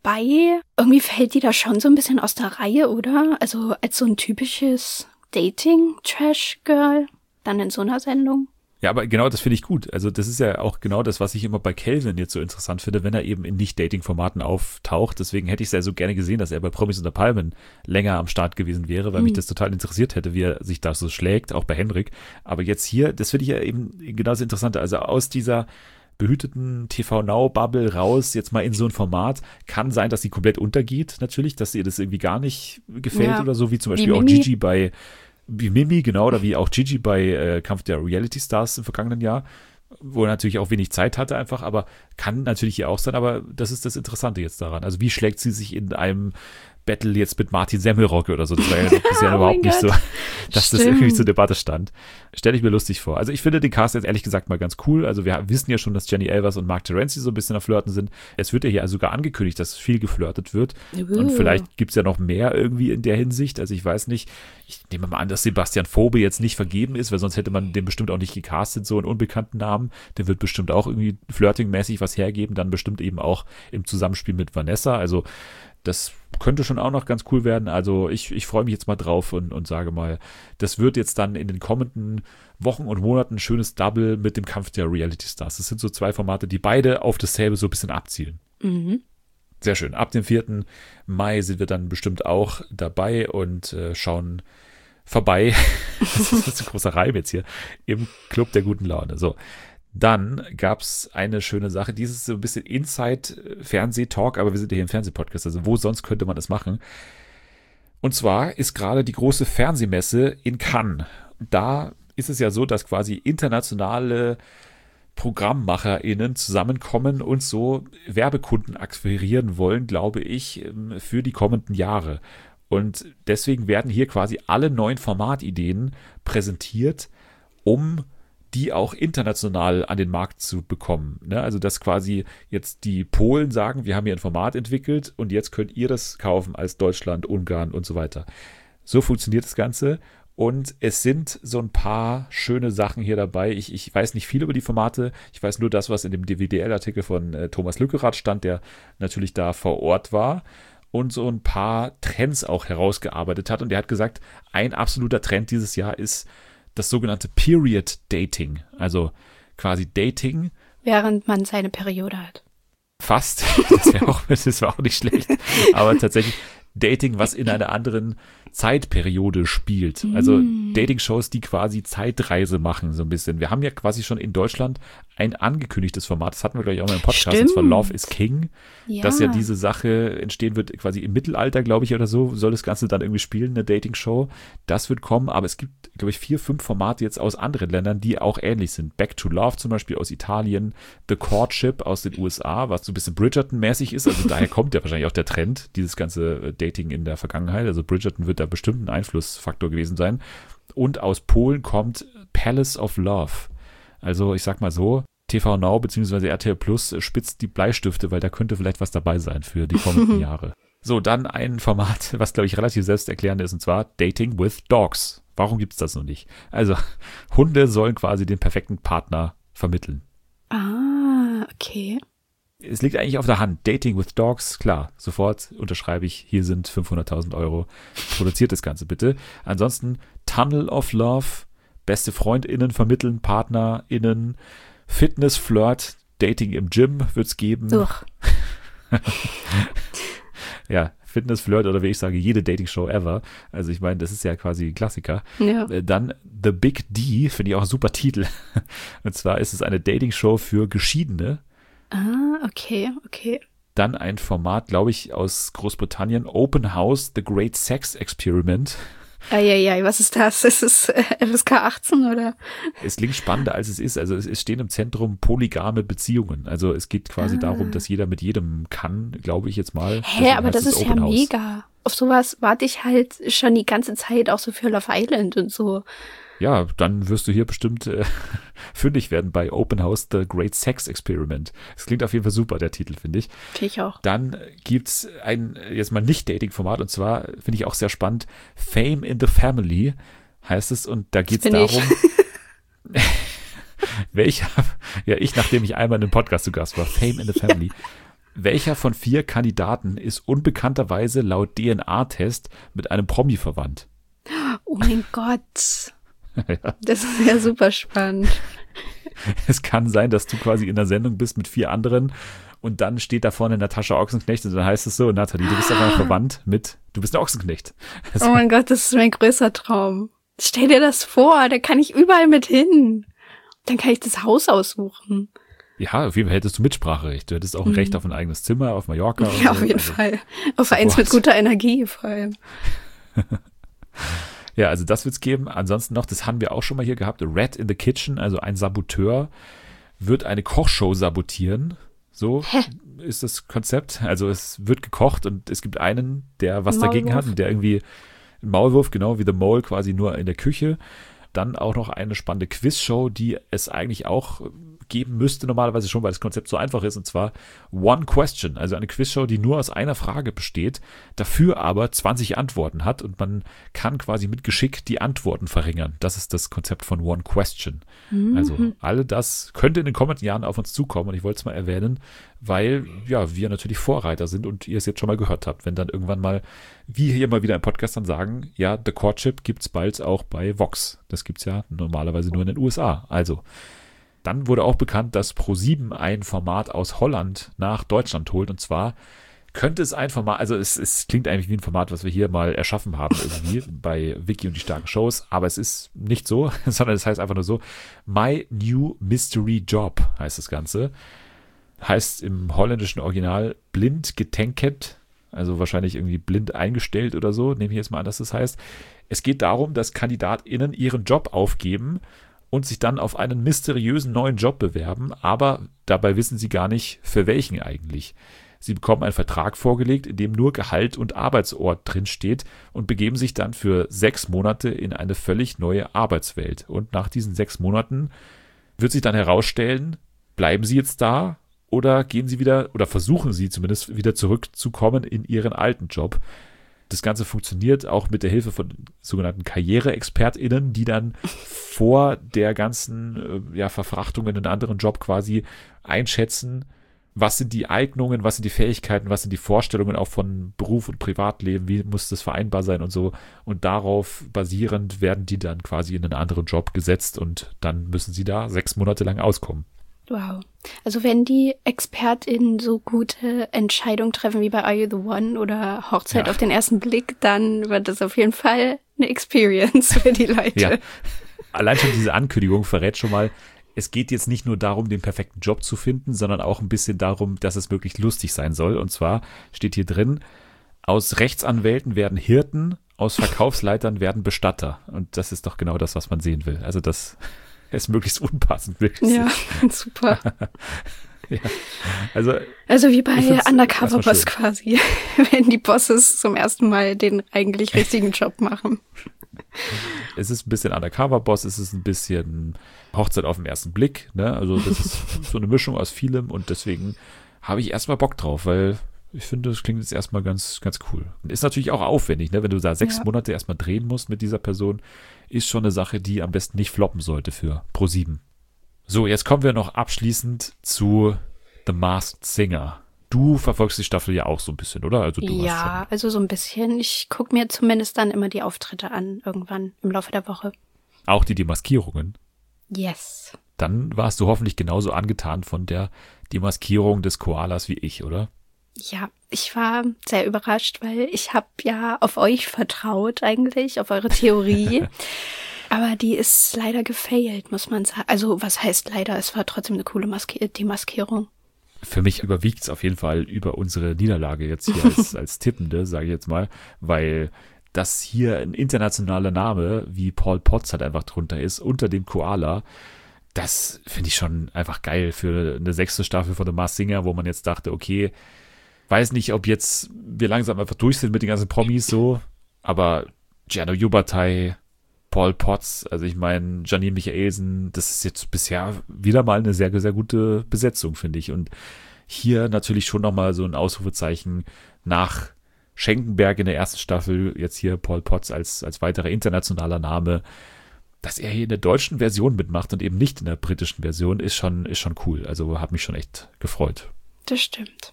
Wobei, irgendwie fällt die da schon so ein bisschen aus der Reihe, oder? Also als so ein typisches Dating-Trash-Girl, dann in so einer Sendung. Ja, aber genau das finde ich gut. Also das ist ja auch genau das, was ich immer bei Calvin jetzt so interessant finde, wenn er eben in Nicht-Dating-Formaten auftaucht. Deswegen hätte ich es ja so gerne gesehen, dass er bei Promis unter Palmen länger am Start gewesen wäre, weil mich das total interessiert hätte, wie er sich da so schlägt, auch bei Henrik. Aber jetzt hier, das finde ich ja eben genau das Interessante. Also aus dieser behüteten TV-Now-Bubble raus, jetzt mal in so ein Format, kann sein, dass sie komplett untergeht, natürlich, dass ihr das irgendwie gar nicht gefällt oder so, wie zum Beispiel auch Gigi wie Mimi, genau, oder wie auch Gigi bei Kampf der Reality Stars im vergangenen Jahr, wo er natürlich auch wenig Zeit hatte einfach, aber kann natürlich hier auch sein, aber das ist das Interessante jetzt daran. Also wie schlägt sie sich in einem Battle jetzt mit Martin Semmelrogge oder so, das war ja bisher überhaupt nicht so, dass das irgendwie zur Debatte stand. Stelle ich mir lustig vor. Also ich finde den Cast jetzt ehrlich gesagt mal ganz cool. Also wir wissen ja schon, dass Jenny Elvers und Mark Terenzi so ein bisschen am Flirten sind. Es wird ja hier sogar angekündigt, dass viel geflirtet wird. Und vielleicht gibt es ja noch mehr irgendwie in der Hinsicht. Also ich weiß nicht, ich nehme mal an, dass Sebastian Vogel jetzt nicht vergeben ist, weil sonst hätte man den bestimmt auch nicht gecastet, so einen unbekannten Namen. Der wird bestimmt auch irgendwie flirtingmäßig was hergeben, dann bestimmt eben auch im Zusammenspiel mit Vanessa. Also das könnte schon auch noch ganz cool werden. Also ich freue mich jetzt mal drauf und sage mal, das wird jetzt dann in den kommenden Wochen und Monaten ein schönes Double mit dem Kampf der Reality Stars. Das sind so zwei Formate, die beide auf dasselbe so ein bisschen abzielen. Sehr schön. Ab dem 4. Mai sind wir dann bestimmt auch dabei und schauen vorbei. Das ist ein großer Reim jetzt hier. Im Club der guten Laune. So. Dann gab es eine schöne Sache, dieses so ein bisschen Inside-Fernseh-Talk, aber wir sind ja hier im Fernsehpodcast, also wo sonst könnte man das machen? Und zwar ist gerade die große Fernsehmesse in Cannes. Da ist es ja so, dass quasi internationale ProgrammmacherInnen zusammenkommen und so Werbekunden akquirieren wollen, glaube ich, für die kommenden Jahre. Und deswegen werden hier quasi alle neuen Formatideen präsentiert, um die auch international an den Markt zu bekommen. Ne? Also dass quasi jetzt die Polen sagen, wir haben hier ein Format entwickelt und jetzt könnt ihr das kaufen als Deutschland, Ungarn und so weiter. So funktioniert das Ganze und es sind so ein paar schöne Sachen hier dabei. Ich weiß nicht viel über die Formate, ich weiß nur das, was in dem DWDL-Artikel von Thomas Lückerath stand, der natürlich da vor Ort war und so ein paar Trends auch herausgearbeitet hat und der hat gesagt, ein absoluter Trend dieses Jahr ist das sogenannte Period Dating, also quasi Dating. Während man seine Periode hat. Fast, das war auch nicht schlecht, aber tatsächlich Dating, was in einer anderen Zeitperiode spielt. Also Dating-Shows, die quasi Zeitreise machen, so ein bisschen. Wir haben ja quasi schon in Deutschland ein angekündigtes Format, das hatten wir, glaube ich, auch mal im Podcast, das war Love is King, dass ja diese Sache entstehen wird, quasi im Mittelalter, glaube ich, oder so, soll das Ganze dann irgendwie spielen, eine Dating-Show. Das wird kommen, aber es gibt, glaube ich, 4, 5 Formate jetzt aus anderen Ländern, die auch ähnlich sind. Back to Love zum Beispiel aus Italien, The Courtship aus den USA, was so ein bisschen Bridgerton-mäßig ist, also daher kommt ja wahrscheinlich auch der Trend, dieses ganze Dating in der Vergangenheit, also Bridgerton wird da bestimmt ein Einflussfaktor gewesen sein. Und aus Polen kommt Palace of Love. Also ich sag mal so, TV Now bzw. RTL Plus spitzt die Bleistifte, weil da könnte vielleicht was dabei sein für die kommenden Jahre. So, dann ein Format, was glaube ich relativ selbsterklärend ist, und zwar Dating with Dogs. Warum gibt es das noch nicht? Also Hunde sollen quasi den perfekten Partner vermitteln. Ah, okay. Es liegt eigentlich auf der Hand. Dating with Dogs, klar, sofort unterschreibe ich, hier sind 500.000 €. Produziert das Ganze bitte. Ansonsten Tunnel of Love, beste FreundInnen vermitteln, PartnerInnen, Fitness, Flirt, Dating im Gym wird's geben. Ja, Fitness, Flirt oder wie ich sage, jede Dating-Show ever. Also ich meine, das ist ja quasi ein Klassiker. Ja. Dann The Big D, finde ich auch ein super Titel. Und zwar ist es eine Dating-Show für Geschiedene. Ah, okay. Dann ein Format, glaube ich, aus Großbritannien, Open House, The Great Sex Experiment. Eieiei, was ist das? Ist es FSK 18 oder? Es klingt spannender, als es ist. Also es stehen im Zentrum polygame Beziehungen. Also es geht quasi darum, dass jeder mit jedem kann, glaube ich jetzt mal. Aber das ist ja mega. Auf sowas warte ich halt schon die ganze Zeit, auch so für Love Island und so. Ja, dann wirst du hier bestimmt fündig werden bei Open House, The Great Sex Experiment. Das klingt auf jeden Fall super, der Titel, finde ich. Finde ich auch. Dann gibt's ein, jetzt mal nicht Dating-Format, und zwar finde ich auch sehr spannend, Fame in the Family heißt es, und da geht's darum, ich, nachdem ich einmal in einem Podcast zu Gast war, Fame in the Family, Welcher von 4 Kandidaten ist unbekannterweise laut DNA-Test mit einem Promi verwandt? Oh mein Gott. Ja. Das ist ja super spannend. Es kann sein, dass du quasi in der Sendung bist mit 4 anderen und dann steht da vorne Natascha Ochsenknecht und dann heißt es so, Nathalie, du bist aber verwandt mit, du bist eine Ochsenknecht. Oh mein Gott, das ist mein größter Traum. Stell dir das vor, da kann ich überall mit hin. Dann kann ich das Haus aussuchen. Ja, auf jeden Fall hättest du Mitspracherecht. Du hättest auch ein Recht auf ein eigenes Zimmer auf Mallorca. Ja, auf jeden Fall. Auf eins mit guter Energie vor allem. Ja, also das wird's geben. Ansonsten noch, das haben wir auch schon mal hier gehabt, Rat in the Kitchen, also ein Saboteur wird eine Kochshow sabotieren. So ist das Konzept. Also es wird gekocht und es gibt einen, der was dagegen hat und der irgendwie einen Maulwurf, genau wie The Mole, quasi nur in der Küche. Dann auch noch eine spannende Quizshow, die es eigentlich auch geben müsste normalerweise schon, weil das Konzept so einfach ist, und zwar One Question, also eine Quizshow, die nur aus einer Frage besteht, dafür aber 20 Antworten hat und man kann quasi mit Geschick die Antworten verringern. Das ist das Konzept von One Question. Also alle das könnte in den kommenden Jahren auf uns zukommen und ich wollte es mal erwähnen, weil ja wir natürlich Vorreiter sind und ihr es jetzt schon mal gehört habt, wenn dann irgendwann mal, wie hier mal wieder im Podcast dann sagen, ja, The Courtship gibt's bald auch bei Vox. Das gibt's ja normalerweise nur in den USA. Also dann wurde auch bekannt, dass Pro7 ein Format aus Holland nach Deutschland holt. Und zwar könnte es ein Format, also es klingt eigentlich wie ein Format, was wir hier mal erschaffen haben irgendwie bei Vicky und die starken Shows, aber es ist nicht so, sondern es heißt einfach nur so, My New Mystery Job heißt das Ganze. Heißt im holländischen Original blind getanket, also wahrscheinlich irgendwie blind eingestellt oder so, nehme ich jetzt mal an, dass das heißt. Es geht darum, dass KandidatInnen ihren Job aufgeben und sich dann auf einen mysteriösen neuen Job bewerben, aber dabei wissen sie gar nicht, für welchen eigentlich. Sie bekommen einen Vertrag vorgelegt, in dem nur Gehalt und Arbeitsort drinsteht und begeben sich dann für 6 Monate in eine völlig neue Arbeitswelt. Und nach diesen 6 Monaten wird sich dann herausstellen, bleiben sie jetzt da oder gehen sie wieder, oder versuchen sie zumindest wieder zurückzukommen in ihren alten Job. Das Ganze funktioniert auch mit der Hilfe von sogenannten KarriereexpertInnen, die dann vor der ganzen Verfrachtung in einen anderen Job quasi einschätzen, was sind die Eignungen, was sind die Fähigkeiten, was sind die Vorstellungen auch von Beruf und Privatleben, wie muss das vereinbar sein und so. Und darauf basierend werden die dann quasi in einen anderen Job gesetzt und dann müssen sie da 6 Monate lang auskommen. Wow. Also wenn die ExpertInnen so gute Entscheidungen treffen wie bei Are You the One oder Hochzeit auf den ersten Blick, dann wird das auf jeden Fall eine Experience für die Leute. Ja. Allein schon diese Ankündigung verrät schon mal, es geht jetzt nicht nur darum, den perfekten Job zu finden, sondern auch ein bisschen darum, dass es wirklich lustig sein soll. Und zwar steht hier drin, aus Rechtsanwälten werden Hirten, aus Verkaufsleitern werden Bestatter. Und das ist doch genau das, was man sehen will. Also das ist möglichst unpassend, wirklich. Ja, super. Ja. Also wie bei Undercover Boss quasi, wenn die Bosses zum ersten Mal den eigentlich richtigen Job machen. Es ist ein bisschen Undercover Boss, es ist ein bisschen Hochzeit auf den ersten Blick, ne? Also das ist so eine Mischung aus vielem und deswegen habe ich erstmal Bock drauf, weil ich finde, das klingt jetzt erstmal ganz, ganz cool. Und ist natürlich auch aufwendig, ne? Wenn du da 6 Monate erstmal drehen musst mit dieser Person, ist schon eine Sache, die am besten nicht floppen sollte für Pro7. So, jetzt kommen wir noch abschließend zu The Masked Singer. Du verfolgst die Staffel ja auch so ein bisschen, oder? Also du hast schon. Also so ein bisschen. Ich gucke mir zumindest dann immer die Auftritte an, irgendwann im Laufe der Woche. Auch die Demaskierungen? Yes. Dann warst du hoffentlich genauso angetan von der Demaskierung des Koalas wie ich, oder? Ja, ich war sehr überrascht, weil ich habe ja auf euch vertraut eigentlich, auf eure Theorie. Aber die ist leider gefailt, muss man sagen. Also was heißt leider? Es war trotzdem eine coole Demaskierung. Für mich überwiegt es auf jeden Fall über unsere Niederlage jetzt hier als Tippende, sage ich jetzt mal, weil das hier ein internationaler Name wie Paul Potts halt einfach drunter ist, unter dem Koala. Das finde ich schon einfach geil für eine 6. Staffel von The Masked Singer, wo man jetzt dachte, okay, weiß nicht, ob jetzt wir langsam einfach durch sind mit den ganzen Promis so, aber Gianno Jubatai, Paul Potts, also ich meine Janine Michaelsen, das ist jetzt bisher wieder mal eine sehr, sehr gute Besetzung, finde ich. Und hier natürlich schon nochmal so ein Ausrufezeichen nach Schenkenberg in der 1. Staffel, jetzt hier Paul Potts als weiterer internationaler Name. Dass er hier in der deutschen Version mitmacht und eben nicht in der britischen Version, ist schon cool. Also hat mich schon echt gefreut. Das stimmt.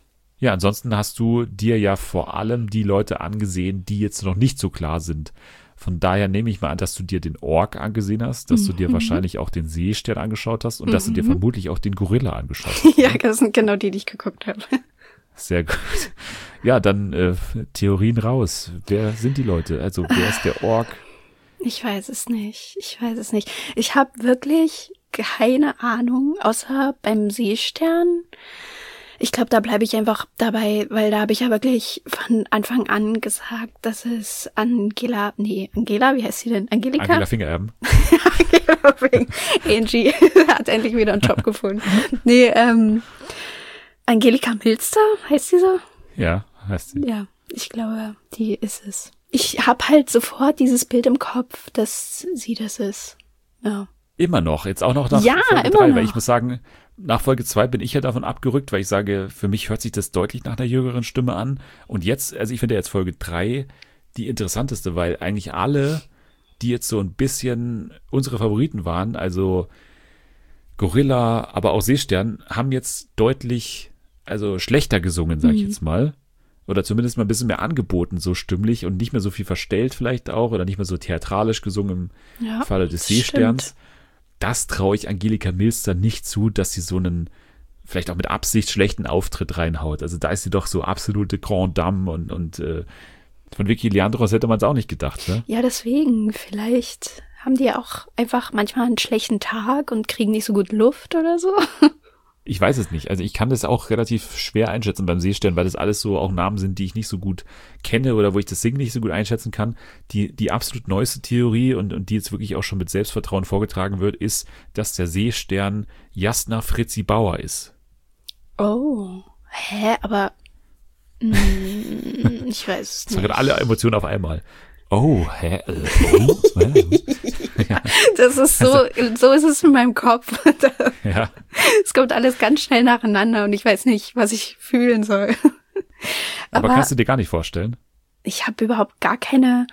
Ja, ansonsten hast du dir ja vor allem die Leute angesehen, die jetzt noch nicht so klar sind. Von daher nehme ich mal an, dass du dir den Ork angesehen hast, dass du dir wahrscheinlich auch den Seestern angeschaut hast und dass du dir vermutlich auch den Gorilla angeschaut hast. Ja, das sind genau die ich geguckt habe. Sehr gut. Ja, dann Theorien raus. Wer sind die Leute? Also wer ist der Ork? Ich weiß es nicht. Ich habe wirklich keine Ahnung, außer beim Seestern. Ich glaube, da bleibe ich einfach dabei, weil da habe ich ja wirklich von Anfang an gesagt, dass es Angela, wie heißt sie denn? Angelika? Angela Fingererben. Angie hat endlich wieder einen Job gefunden. Nee, Angelika Milster, heißt sie so? Ja, heißt sie. Ja, ich glaube, die ist es. Ich habe halt sofort dieses Bild im Kopf, dass sie das ist. Ja. Immer noch, jetzt auch noch nach Ja, Folge immer 3, noch. weil ich muss sagen, nach Folge 2 bin ich ja davon abgerückt, weil ich sage, für mich hört sich das deutlich nach einer jüngeren Stimme an. Und jetzt, also ich finde jetzt Folge 3 die interessanteste, weil eigentlich alle, die jetzt so ein bisschen unsere Favoriten waren, also Gorilla, aber auch Seestern, haben jetzt deutlich, also schlechter gesungen, sag ich jetzt mal. Oder zumindest mal ein bisschen mehr angeboten, so stimmlich und nicht mehr so viel verstellt vielleicht auch oder nicht mehr so theatralisch gesungen im Falle des Seesterns. Stimmt. Das traue ich Angelika Milster nicht zu, dass sie so einen vielleicht auch mit Absicht schlechten Auftritt reinhaut. Also da ist sie doch so absolute Grand Dame und von Vicky Leandros hätte man es auch nicht gedacht, ne? Ja, deswegen, vielleicht haben die ja auch einfach manchmal einen schlechten Tag und kriegen nicht so gut Luft oder so. Ich weiß es nicht. Also ich kann das auch relativ schwer einschätzen beim Seestern, weil das alles so auch Namen sind, die ich nicht so gut kenne oder wo ich das Singen nicht so gut einschätzen kann. Die absolut neueste Theorie und die jetzt wirklich auch schon mit Selbstvertrauen vorgetragen wird, ist, dass der Seestern Jasna Fritzi Bauer ist. Oh, aber ich weiß es Das waren nicht. alle Emotionen auf einmal. Oh, hä? Ja. Das ist so ist es in meinem Kopf. Ja. Es kommt alles ganz schnell nacheinander und ich weiß nicht, was ich fühlen soll. Aber kannst du dir gar nicht vorstellen? Ich habe überhaupt gar keine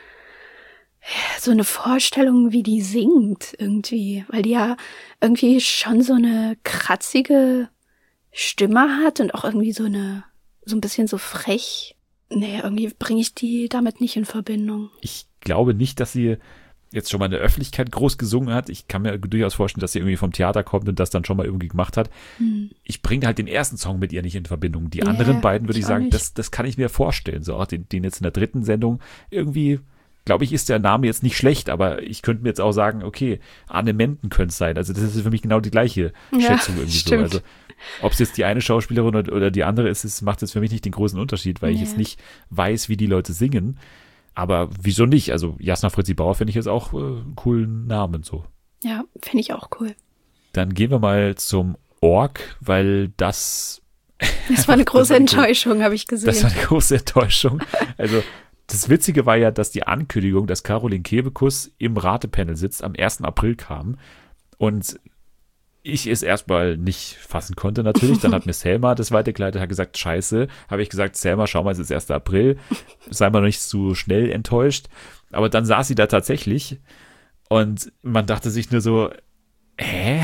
so eine Vorstellung, wie die singt irgendwie, weil die ja irgendwie schon so eine kratzige Stimme hat und auch irgendwie so ein bisschen so frech. Nee, irgendwie bringe ich die damit nicht in Verbindung. Ich glaube nicht, dass sie jetzt schon mal in der Öffentlichkeit groß gesungen hat. Ich kann mir durchaus vorstellen, dass sie irgendwie vom Theater kommt und das dann schon mal irgendwie gemacht hat. Ich bringe halt den ersten Song mit ihr nicht in Verbindung. Die anderen beiden würde ich ich auch sagen, nicht. das kann ich mir vorstellen. So auch den jetzt in der dritten Sendung irgendwie, glaube ich, ist der Name jetzt nicht schlecht, aber ich könnte mir jetzt auch sagen, okay, Anne Menden könnte es sein. Also das ist für mich genau die gleiche Schätzung irgendwie stimmt. so. Also ob es jetzt die eine Schauspielerin oder die andere ist, macht jetzt für mich nicht den großen Unterschied, weil ich jetzt nicht weiß, wie die Leute singen. Aber wieso nicht? Also Jasna Fritzi Bauer finde ich jetzt auch einen coolen Namen so. Ja, finde ich auch cool. Dann gehen wir mal zum Ork, weil das Das war eine große Enttäuschung, habe ich gesehen. Das war eine große Enttäuschung. Also das Witzige war ja, dass die Ankündigung, dass Caroline Kebekus im Ratepanel sitzt, am 1. April kam. Und ich es erstmal nicht fassen konnte natürlich. Dann hat mir Selma das weitergeleitet, hat gesagt, scheiße. Habe ich gesagt, Selma, schau mal, es ist 1. April. Sei mal nicht zu schnell enttäuscht. Aber dann saß sie da tatsächlich und man dachte sich nur so, hä?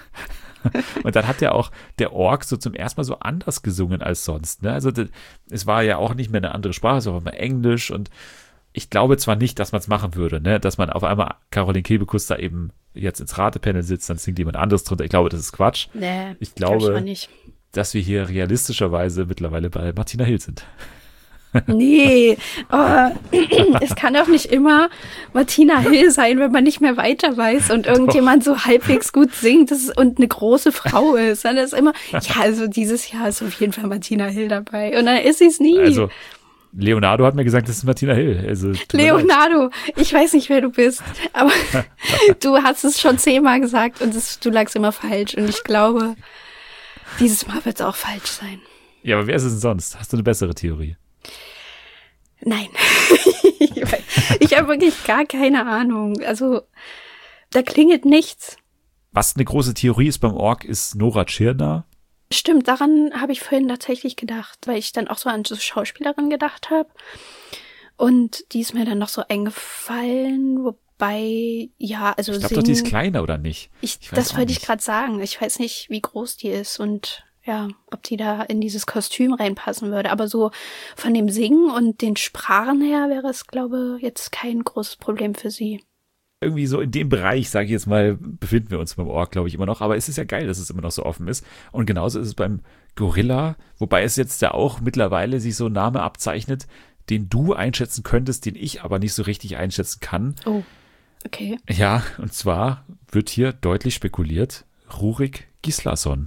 Und dann hat ja auch der Ork so zum ersten Mal so anders gesungen als sonst. Ne? Also es war ja auch nicht mehr eine andere Sprache, es war immer Englisch und ich glaube zwar nicht, dass man es machen würde, ne? Dass man auf einmal Caroline Kebekus da eben jetzt ins Ratepanel sitzt, dann singt jemand anderes drunter. Ich glaube, das ist Quatsch. Nee, ich glaube, auch nicht. dass wir hier realistischerweise mittlerweile bei Martina Hill sind. Nee, es kann doch nicht immer Martina Hill sein, wenn man nicht mehr weiter weiß und irgendjemand so halbwegs gut singt und eine große Frau ist. Dann ist immer, ja, also dieses Jahr ist auf jeden Fall Martina Hill dabei. Und dann ist sie es nie. Also Leonardo hat mir gesagt, das ist Martina Hill. Also, Leonardo, ich weiß nicht, wer du bist, aber du hast es schon 10-mal gesagt und du lagst immer falsch. Und ich glaube, dieses Mal wird es auch falsch sein. Ja, aber wer ist es denn sonst? Hast du eine bessere Theorie? Nein. Ich habe wirklich gar keine Ahnung. Also, da klingelt nichts. Was eine große Theorie ist beim Ork, ist Nora Tschirner. Stimmt, daran habe ich vorhin tatsächlich gedacht, weil ich dann auch so an so Schauspielerin gedacht habe. Und die ist mir dann noch so eingefallen, wobei, ja, also ich glaube doch, die ist kleiner, oder nicht? das wollte ich gerade sagen. Ich weiß nicht, wie groß die ist und ja, ob die da in dieses Kostüm reinpassen würde. Aber so von dem Singen und den Sprachen her wäre es, glaube ich, jetzt kein großes Problem für sie. Irgendwie so in dem Bereich, sage ich jetzt mal, befinden wir uns beim Org, glaube ich, immer noch. Aber es ist ja geil, dass es immer noch so offen ist. Und genauso ist es beim Gorilla, wobei es jetzt ja auch mittlerweile sich so ein Name abzeichnet, den du einschätzen könntest, den ich aber nicht so richtig einschätzen kann. Oh, okay. Ja, und zwar wird hier deutlich spekuliert, Rúrik Gíslason.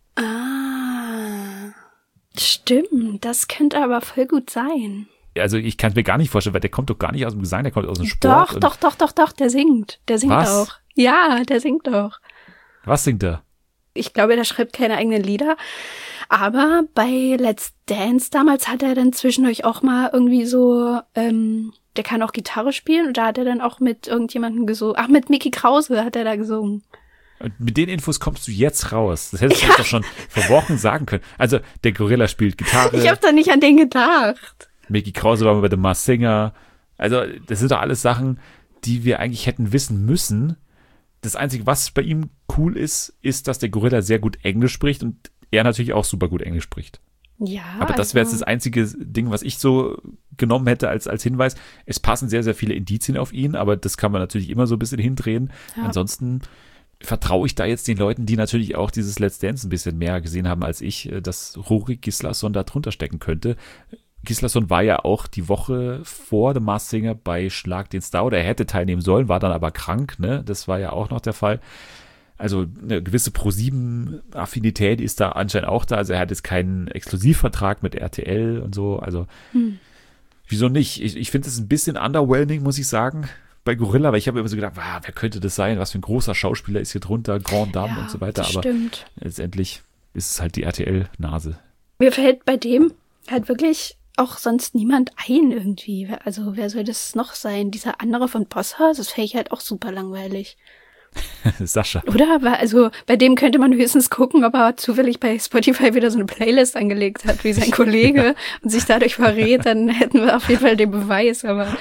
Ah, stimmt, das könnte aber voll gut sein. Also ich kann es mir gar nicht vorstellen, weil der kommt doch gar nicht aus dem Gesang, der kommt aus dem Sport. Doch, der singt. Der singt Was? auch. Ja, der singt auch. Was singt er? Ich glaube, der schreibt keine eigenen Lieder. Aber bei Let's Dance damals hat er dann zwischendurch auch mal irgendwie so, der kann auch Gitarre spielen und da hat er dann auch mit irgendjemandem gesungen. Ach, mit Mickey Krause hat er da gesungen. Und mit den Infos kommst du jetzt raus. Das hättest du uns doch schon vor Wochen sagen können. Also der Gorilla spielt Gitarre. Ich habe da nicht an den gedacht. Mickey Krause war mal bei The Masked Singer. Also das sind doch alles Sachen, die wir eigentlich hätten wissen müssen. Das Einzige, was bei ihm cool ist, ist, dass der Gorilla sehr gut Englisch spricht und er natürlich auch super gut Englisch spricht. Ja. Aber das wäre jetzt das einzige Ding, was ich so genommen hätte als Hinweis. Es passen sehr, sehr viele Indizien auf ihn, aber das kann man natürlich immer so ein bisschen hindrehen. Ja. Ansonsten vertraue ich da jetzt den Leuten, die natürlich auch dieses Let's Dance ein bisschen mehr gesehen haben als ich, dass Rúrik Gíslason da drunter stecken könnte. Gíslason war ja auch die Woche vor The Masked Singer bei Schlag den Star, oder er hätte teilnehmen sollen, war dann aber krank, ne? Das war ja auch noch der Fall. Also eine gewisse Pro7-Affinität ist da anscheinend auch da. Also er hat jetzt keinen Exklusivvertrag mit RTL und so. Also wieso nicht? Ich finde es ein bisschen underwhelming, muss ich sagen, bei Gorilla, weil ich habe immer so gedacht, wer könnte das sein? Was für ein großer Schauspieler ist hier drunter, Grand Dame und so weiter. Aber stimmt. letztendlich ist es halt die RTL-Nase. Mir fällt bei dem halt wirklich auch sonst niemand ein irgendwie. Also wer soll das noch sein? Dieser andere von Bosshaus, das fände ich halt auch super langweilig. Sascha. Oder? Also bei dem könnte man höchstens gucken, ob er zufällig bei Spotify wieder so eine Playlist angelegt hat, wie sein Kollege und sich dadurch verrät, dann hätten wir auf jeden Fall den Beweis, aber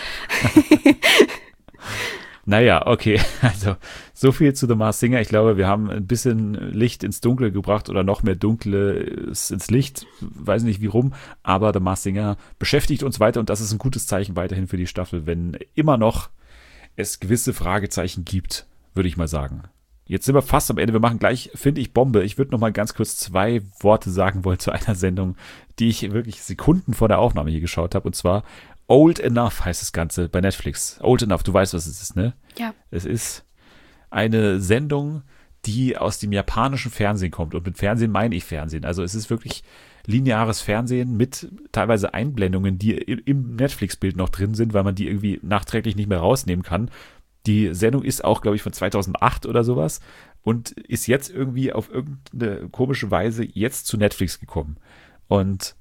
Naja, okay, also so viel zu The Masked Singer. Ich glaube, wir haben ein bisschen Licht ins Dunkle gebracht oder noch mehr Dunkles ins Licht, weiß nicht wie rum, aber The Masked Singer beschäftigt uns weiter und das ist ein gutes Zeichen weiterhin für die Staffel, wenn immer noch es gewisse Fragezeichen gibt, würde ich mal sagen. Jetzt sind wir fast am Ende, wir machen gleich, finde ich, Bombe. Ich würde noch mal ganz kurz 2 Worte sagen wollen zu einer Sendung, die ich wirklich Sekunden vor der Aufnahme hier geschaut habe, und zwar Old Enough heißt das Ganze bei Netflix. Old Enough, du weißt, was es ist, ne? ja. Es ist eine Sendung, die aus dem japanischen Fernsehen kommt. Und mit Fernsehen meine ich Fernsehen. Also es ist wirklich lineares Fernsehen mit teilweise Einblendungen, die im Netflix-Bild noch drin sind, weil man die irgendwie nachträglich nicht mehr rausnehmen kann. Die Sendung ist auch, glaube ich, von 2008 oder sowas und ist jetzt irgendwie auf irgendeine komische Weise jetzt zu Netflix gekommen. Und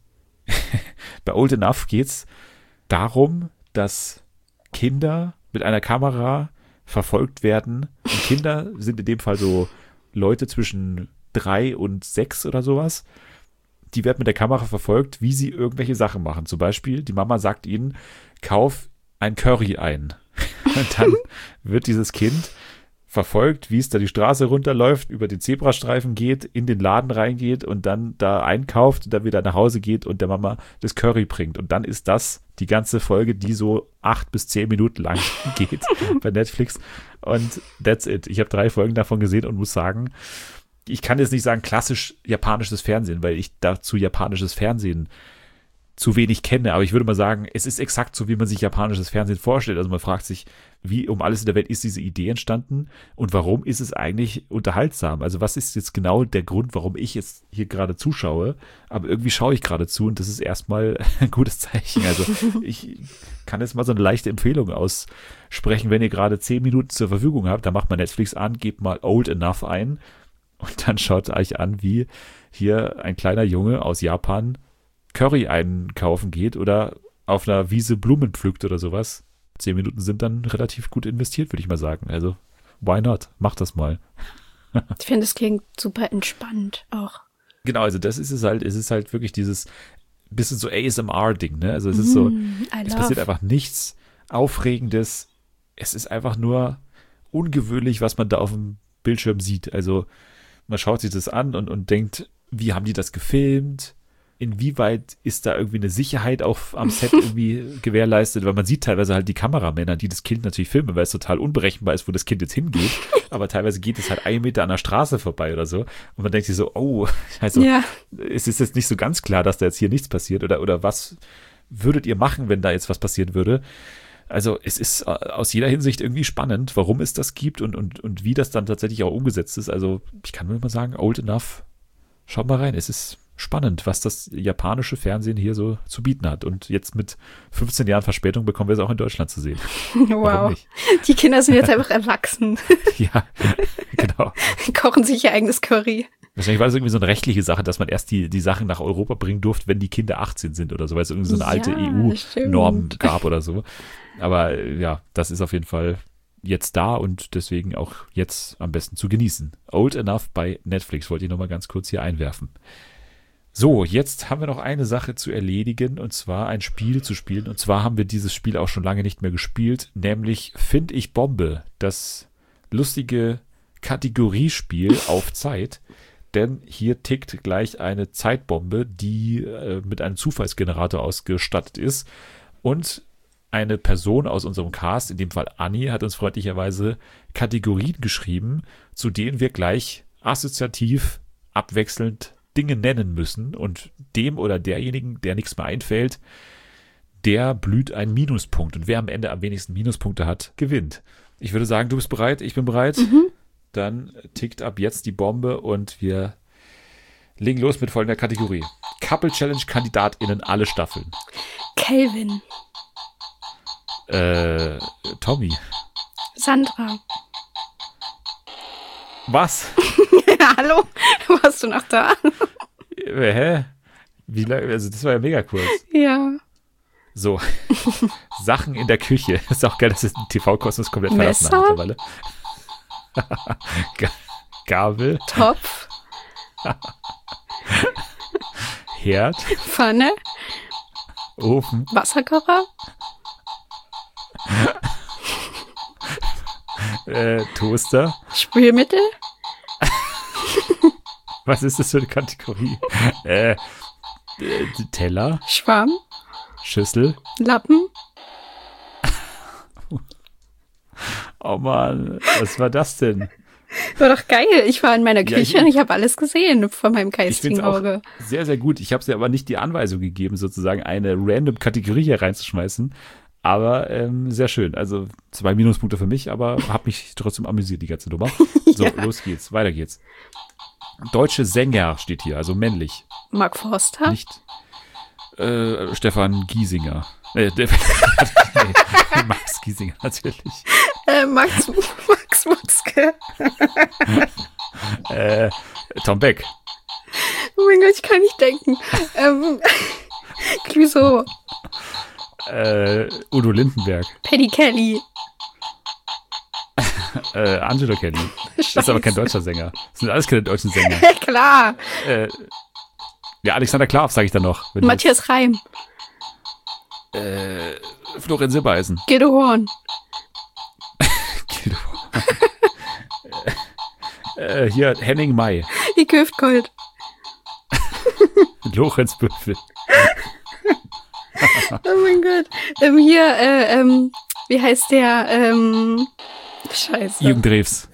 bei Old Enough geht's darum, dass Kinder mit einer Kamera verfolgt werden. Und Kinder sind in dem Fall so Leute zwischen 3 und 6 oder sowas. Die werden mit der Kamera verfolgt, wie sie irgendwelche Sachen machen. Zum Beispiel, die Mama sagt ihnen, kauf ein Curry ein. Und dann wird dieses Kind verfolgt, wie es da die Straße runterläuft, über den Zebrastreifen geht, in den Laden reingeht und dann da einkauft und dann wieder nach Hause geht und der Mama das Curry bringt. Und dann ist das die ganze Folge, die so 8 bis 10 Minuten lang geht bei Netflix. Und that's it. Ich habe 3 Folgen davon gesehen und muss sagen, ich kann jetzt nicht sagen klassisch japanisches Fernsehen, weil ich dazu japanisches Fernsehen zu wenig kenne, aber ich würde mal sagen, es ist exakt so, wie man sich japanisches Fernsehen vorstellt. Also man fragt sich, wie um alles in der Welt ist diese Idee entstanden und warum ist es eigentlich unterhaltsam? Also was ist jetzt genau der Grund, warum ich jetzt hier gerade zuschaue? Aber irgendwie schaue ich gerade zu und das ist erstmal ein gutes Zeichen. Also ich kann jetzt mal so eine leichte Empfehlung aussprechen, wenn ihr gerade 10 Minuten zur Verfügung habt, dann macht mal Netflix an, gebt mal Old Enough ein und dann schaut euch an, wie hier ein kleiner Junge aus Japan Curry einkaufen geht oder auf einer Wiese Blumen pflückt oder sowas. 10 Minuten sind dann relativ gut investiert, würde ich mal sagen. Also, why not? Macht das mal. Ich finde, es klingt super entspannt auch. Genau, also das ist es halt. Es ist halt wirklich dieses bisschen so ASMR-Ding, ne? Also es ist so, es passiert einfach nichts Aufregendes. Es ist einfach nur ungewöhnlich, was man da auf dem Bildschirm sieht. Also man schaut sich das an und denkt, wie haben die das gefilmt? Inwieweit ist da irgendwie eine Sicherheit auch am Set irgendwie gewährleistet? Weil man sieht teilweise halt die Kameramänner, die das Kind natürlich filmen, weil es total unberechenbar ist, wo das Kind jetzt hingeht. Aber teilweise geht es halt 1 Meter an der Straße vorbei oder so. Und man denkt sich so, oh, also es ist jetzt nicht so ganz klar, dass da jetzt hier nichts passiert. Oder was würdet ihr machen, wenn da jetzt was passieren würde? Also es ist aus jeder Hinsicht irgendwie spannend, warum es das gibt und wie das dann tatsächlich auch umgesetzt ist. Also ich kann nur mal sagen, old enough, schaut mal rein. Es ist spannend, was das japanische Fernsehen hier so zu bieten hat. Und jetzt mit 15 Jahren Verspätung bekommen wir es auch in Deutschland zu sehen. Wow. Die Kinder sind jetzt einfach erwachsen. Ja, genau. Kochen sich ihr eigenes Curry. Wahrscheinlich war das irgendwie so eine rechtliche Sache, dass man erst die Sachen nach Europa bringen durfte, wenn die Kinder 18 sind oder so, weil es irgendwie so eine alte EU-Norm gab oder so. Aber ja, das ist auf jeden Fall jetzt da und deswegen auch jetzt am besten zu genießen. Old Enough bei Netflix, wollte ich nochmal ganz kurz hier einwerfen. So, jetzt haben wir noch eine Sache zu erledigen und zwar ein Spiel zu spielen. Und zwar haben wir dieses Spiel auch schon lange nicht mehr gespielt, nämlich Find ich Bombe, das lustige Kategoriespiel auf Zeit. Denn hier tickt gleich eine Zeitbombe, die mit einem Zufallsgenerator ausgestattet ist. Und eine Person aus unserem Cast, in dem Fall Anni, hat uns freundlicherweise Kategorien geschrieben, zu denen wir gleich assoziativ abwechselnd Dinge nennen müssen. Und dem oder derjenigen, der nichts mehr einfällt, der blüht einen Minuspunkt. Und wer am Ende am wenigsten Minuspunkte hat, gewinnt. Ich würde sagen, du bist bereit, ich bin bereit. Dann tickt ab jetzt die Bombe und wir legen los mit folgender Kategorie. Couple Challenge KandidatInnen alle Staffeln. Kelvin. Tommy. Sandra. Was? Hallo? Warst du noch da? Hä? Wie lange? Also das war ja mega kurz. Ja. So. Sachen in der Küche. Ist auch geil, dass es den TV-Kosmos komplett verlassen hat mittlerweile. Gabel. Topf. Herd. Pfanne. Ofen. Wasserkocher. Toaster. Spülmittel. Was ist das für eine Kategorie? Teller. Schwamm. Schüssel. Lappen. Oh Mann, was war das denn? War doch geil. Ich war in meiner Küche und ich habe alles gesehen von meinem geistigen Auge. Sehr, sehr gut. Ich habe dir aber nicht die Anweisung gegeben, sozusagen eine random Kategorie hier reinzuschmeißen. Aber sehr schön. Also 2 Minuspunkte für mich, aber habe mich trotzdem amüsiert, die ganze Nummer. So, Los geht's. Weiter geht's. Deutsche Sänger steht hier, also männlich. Mark Forster. Nicht Stefan Giesinger. Max Giesinger, natürlich. Max Mutzke. Tom Beck. Oh mein Gott, ich kann nicht denken. Clouseau. Udo Lindenberg. Paddy Kelly. Angelo Kelly. Das ist aber kein deutscher Sänger. Das sind alles keine deutschen Sänger. Klar. Ja, Alexander Klavs sage ich dann noch. Matthias Reim. Florian Silbereisen. Guido Horn. Guido Horn. Hier, Henning May. Die Köftgold. Lorenz Büffel. Oh mein Gott. Hier, wie heißt der? Scheiße. Jürgen Drews.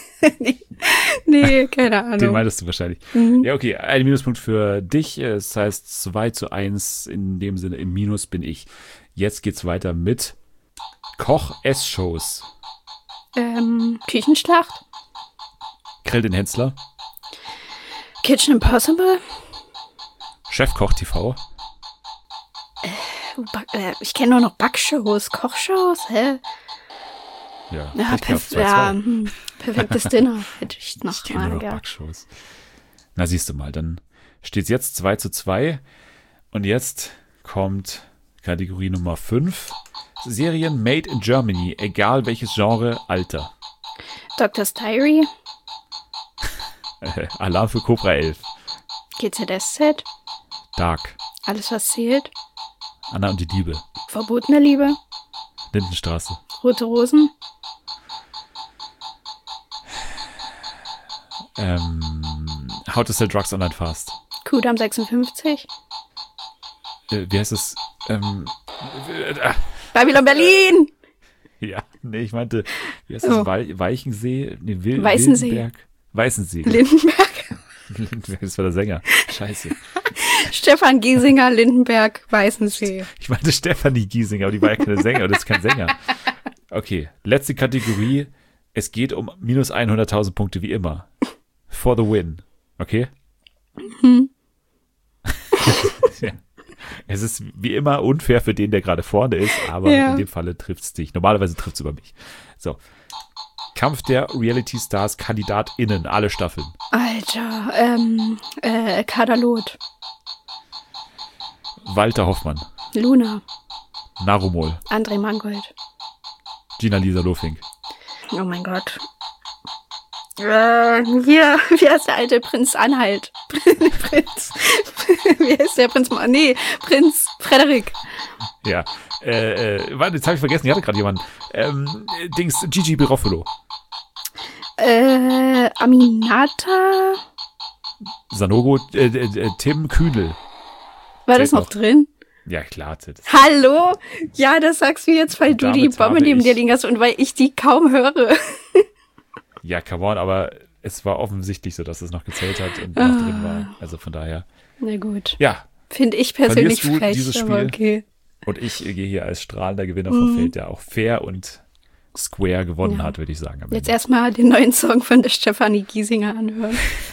Nee, keine Ahnung. Den meintest du wahrscheinlich. Ja, okay, ein Minuspunkt für dich. Das heißt 2:1. In dem Sinne, im Minus bin ich. Jetzt geht's weiter mit Koch-Ess-Shows. Küchenschlacht. Grill den Hensler. Kitchen Impossible. Chefkoch TV. Ich kenne nur noch Backshows, Kochshows, hä? Ja, Ja, perfektes Dinner hätte ich noch ich kenne mal nur noch gehabt. Backshows. Na, siehst du mal, dann steht es jetzt 2:2. Und jetzt kommt Kategorie Nummer 5. Serien made in Germany, egal welches Genre, Alter. Doctor's Diary. Alarm für Cobra 11. GZSZ. Dark. Alles, was zählt. Anna und die Diebe. Verbotene Liebe. Lindenstraße. Rote Rosen. How to Sell Drugs Online Fast. Kudam 56. Wie heißt es? Babylon Berlin! Ja, nee, ich meinte, wie heißt das? Weichensee? Nee, Weißensee. Wildenberg? Weißensee. Genau. Lindenberg. Lindenberg, das war der Sänger. Scheiße. Stefan Giesinger, Lindenberg, Weißensee. Ich meinte Stefanie Giesinger, aber die war ja keine Sänger, das ist kein Sänger. Okay, letzte Kategorie. Es geht um minus 100.000 Punkte wie immer. For the win. Okay? Ja. Es ist wie immer unfair für den, der gerade vorne ist, aber in dem Falle trifft es dich. Normalerweise trifft es über mich. So. Kampf der Reality Stars KandidatInnen, alle Staffeln. Alter, Kadalot. Walter Hoffmann. Luna. Narumol. André Mangold. Gina-Lisa Lofink. Oh mein Gott. Hier, wie heißt der alte Prinz Anhalt? Wie heißt der Prinz? Nee, Prinz Frederik. Ja. Warte, jetzt habe ich vergessen, ich hatte gerade jemanden. Gigi Biroffolo. Aminata. Sanogo, Tim Kühnel. War das noch drin? Ja, klar. Hallo? Ja, das sagst du jetzt, weil du die Bombe neben dir liegen hast und weil ich die kaum höre. Ja, come on, aber es war offensichtlich so, dass es noch gezählt hat und noch drin war. Also von daher. Na gut. Ja. Finde ich persönlich frech, dieses Spiel, aber okay. Und ich gehe hier als strahlender Gewinner vom Feld, der auch fair und square gewonnen hat, würde ich sagen. Jetzt erstmal den neuen Song von der Stefanie Giesinger anhören.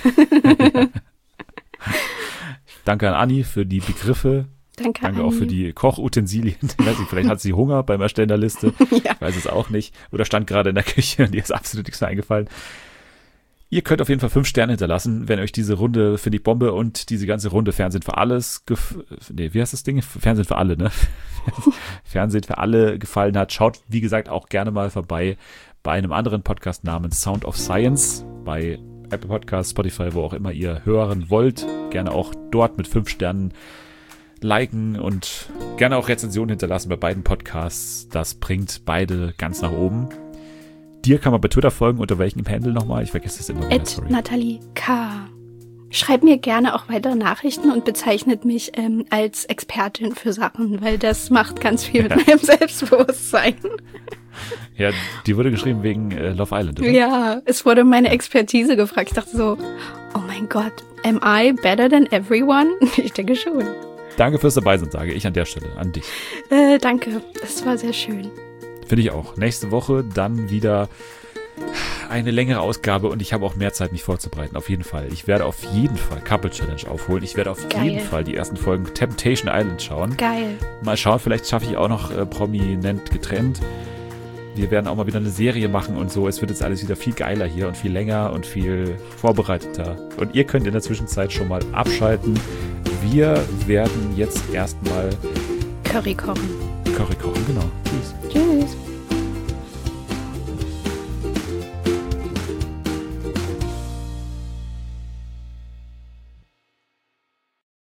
Danke an Anni für die Begriffe. Danke auch für die Kochutensilien. Vielleicht hat sie Hunger beim Erstellen der Liste. Ja. Ich weiß es auch nicht. Oder stand gerade in der Küche und ihr ist absolut nichts mehr eingefallen. Ihr könnt auf jeden Fall 5 Sterne hinterlassen, wenn euch diese Runde Finde ich Bombe und diese ganze Runde Fernsehen für alles wie heißt das Ding? Fernsehen für alle, ne? Fernsehen für alle gefallen hat. Schaut, wie gesagt, auch gerne mal vorbei bei einem anderen Podcast namens Sound of Science bei Apple Podcasts, Spotify, wo auch immer ihr hören wollt. Gerne auch dort mit 5 Sternen liken und gerne auch Rezensionen hinterlassen bei beiden Podcasts. Das bringt beide ganz nach oben. Dir kann man bei Twitter folgen. Unter welchem Handle nochmal? Ich vergesse es immer wieder. Nathalie K. Schreibt mir gerne auch weitere Nachrichten und bezeichnet mich als Expertin für Sachen, weil das macht ganz viel mit meinem Selbstbewusstsein. Ja, die wurde geschrieben wegen Love Island, oder? Ja, es wurde meine Expertise gefragt. Ich dachte so, oh mein Gott, am I better than everyone? Ich denke schon. Danke fürs Dabeisein, sage ich an der Stelle, an dich. Danke, das war sehr schön. Finde ich auch. Nächste Woche dann wieder eine längere Ausgabe und ich habe auch mehr Zeit, mich vorzubereiten. Auf jeden Fall. Ich werde auf jeden Fall Couple Challenge aufholen. Ich werde auf jeden Fall die ersten Folgen Temptation Island schauen. Geil. Mal schauen, vielleicht schaffe ich auch noch prominent getrennt. Wir werden auch mal wieder eine Serie machen und so. Es wird jetzt alles wieder viel geiler hier und viel länger und viel vorbereiteter. Und ihr könnt in der Zwischenzeit schon mal abschalten. Wir werden jetzt erstmal Curry kochen. Curry kochen, genau. Tschüss.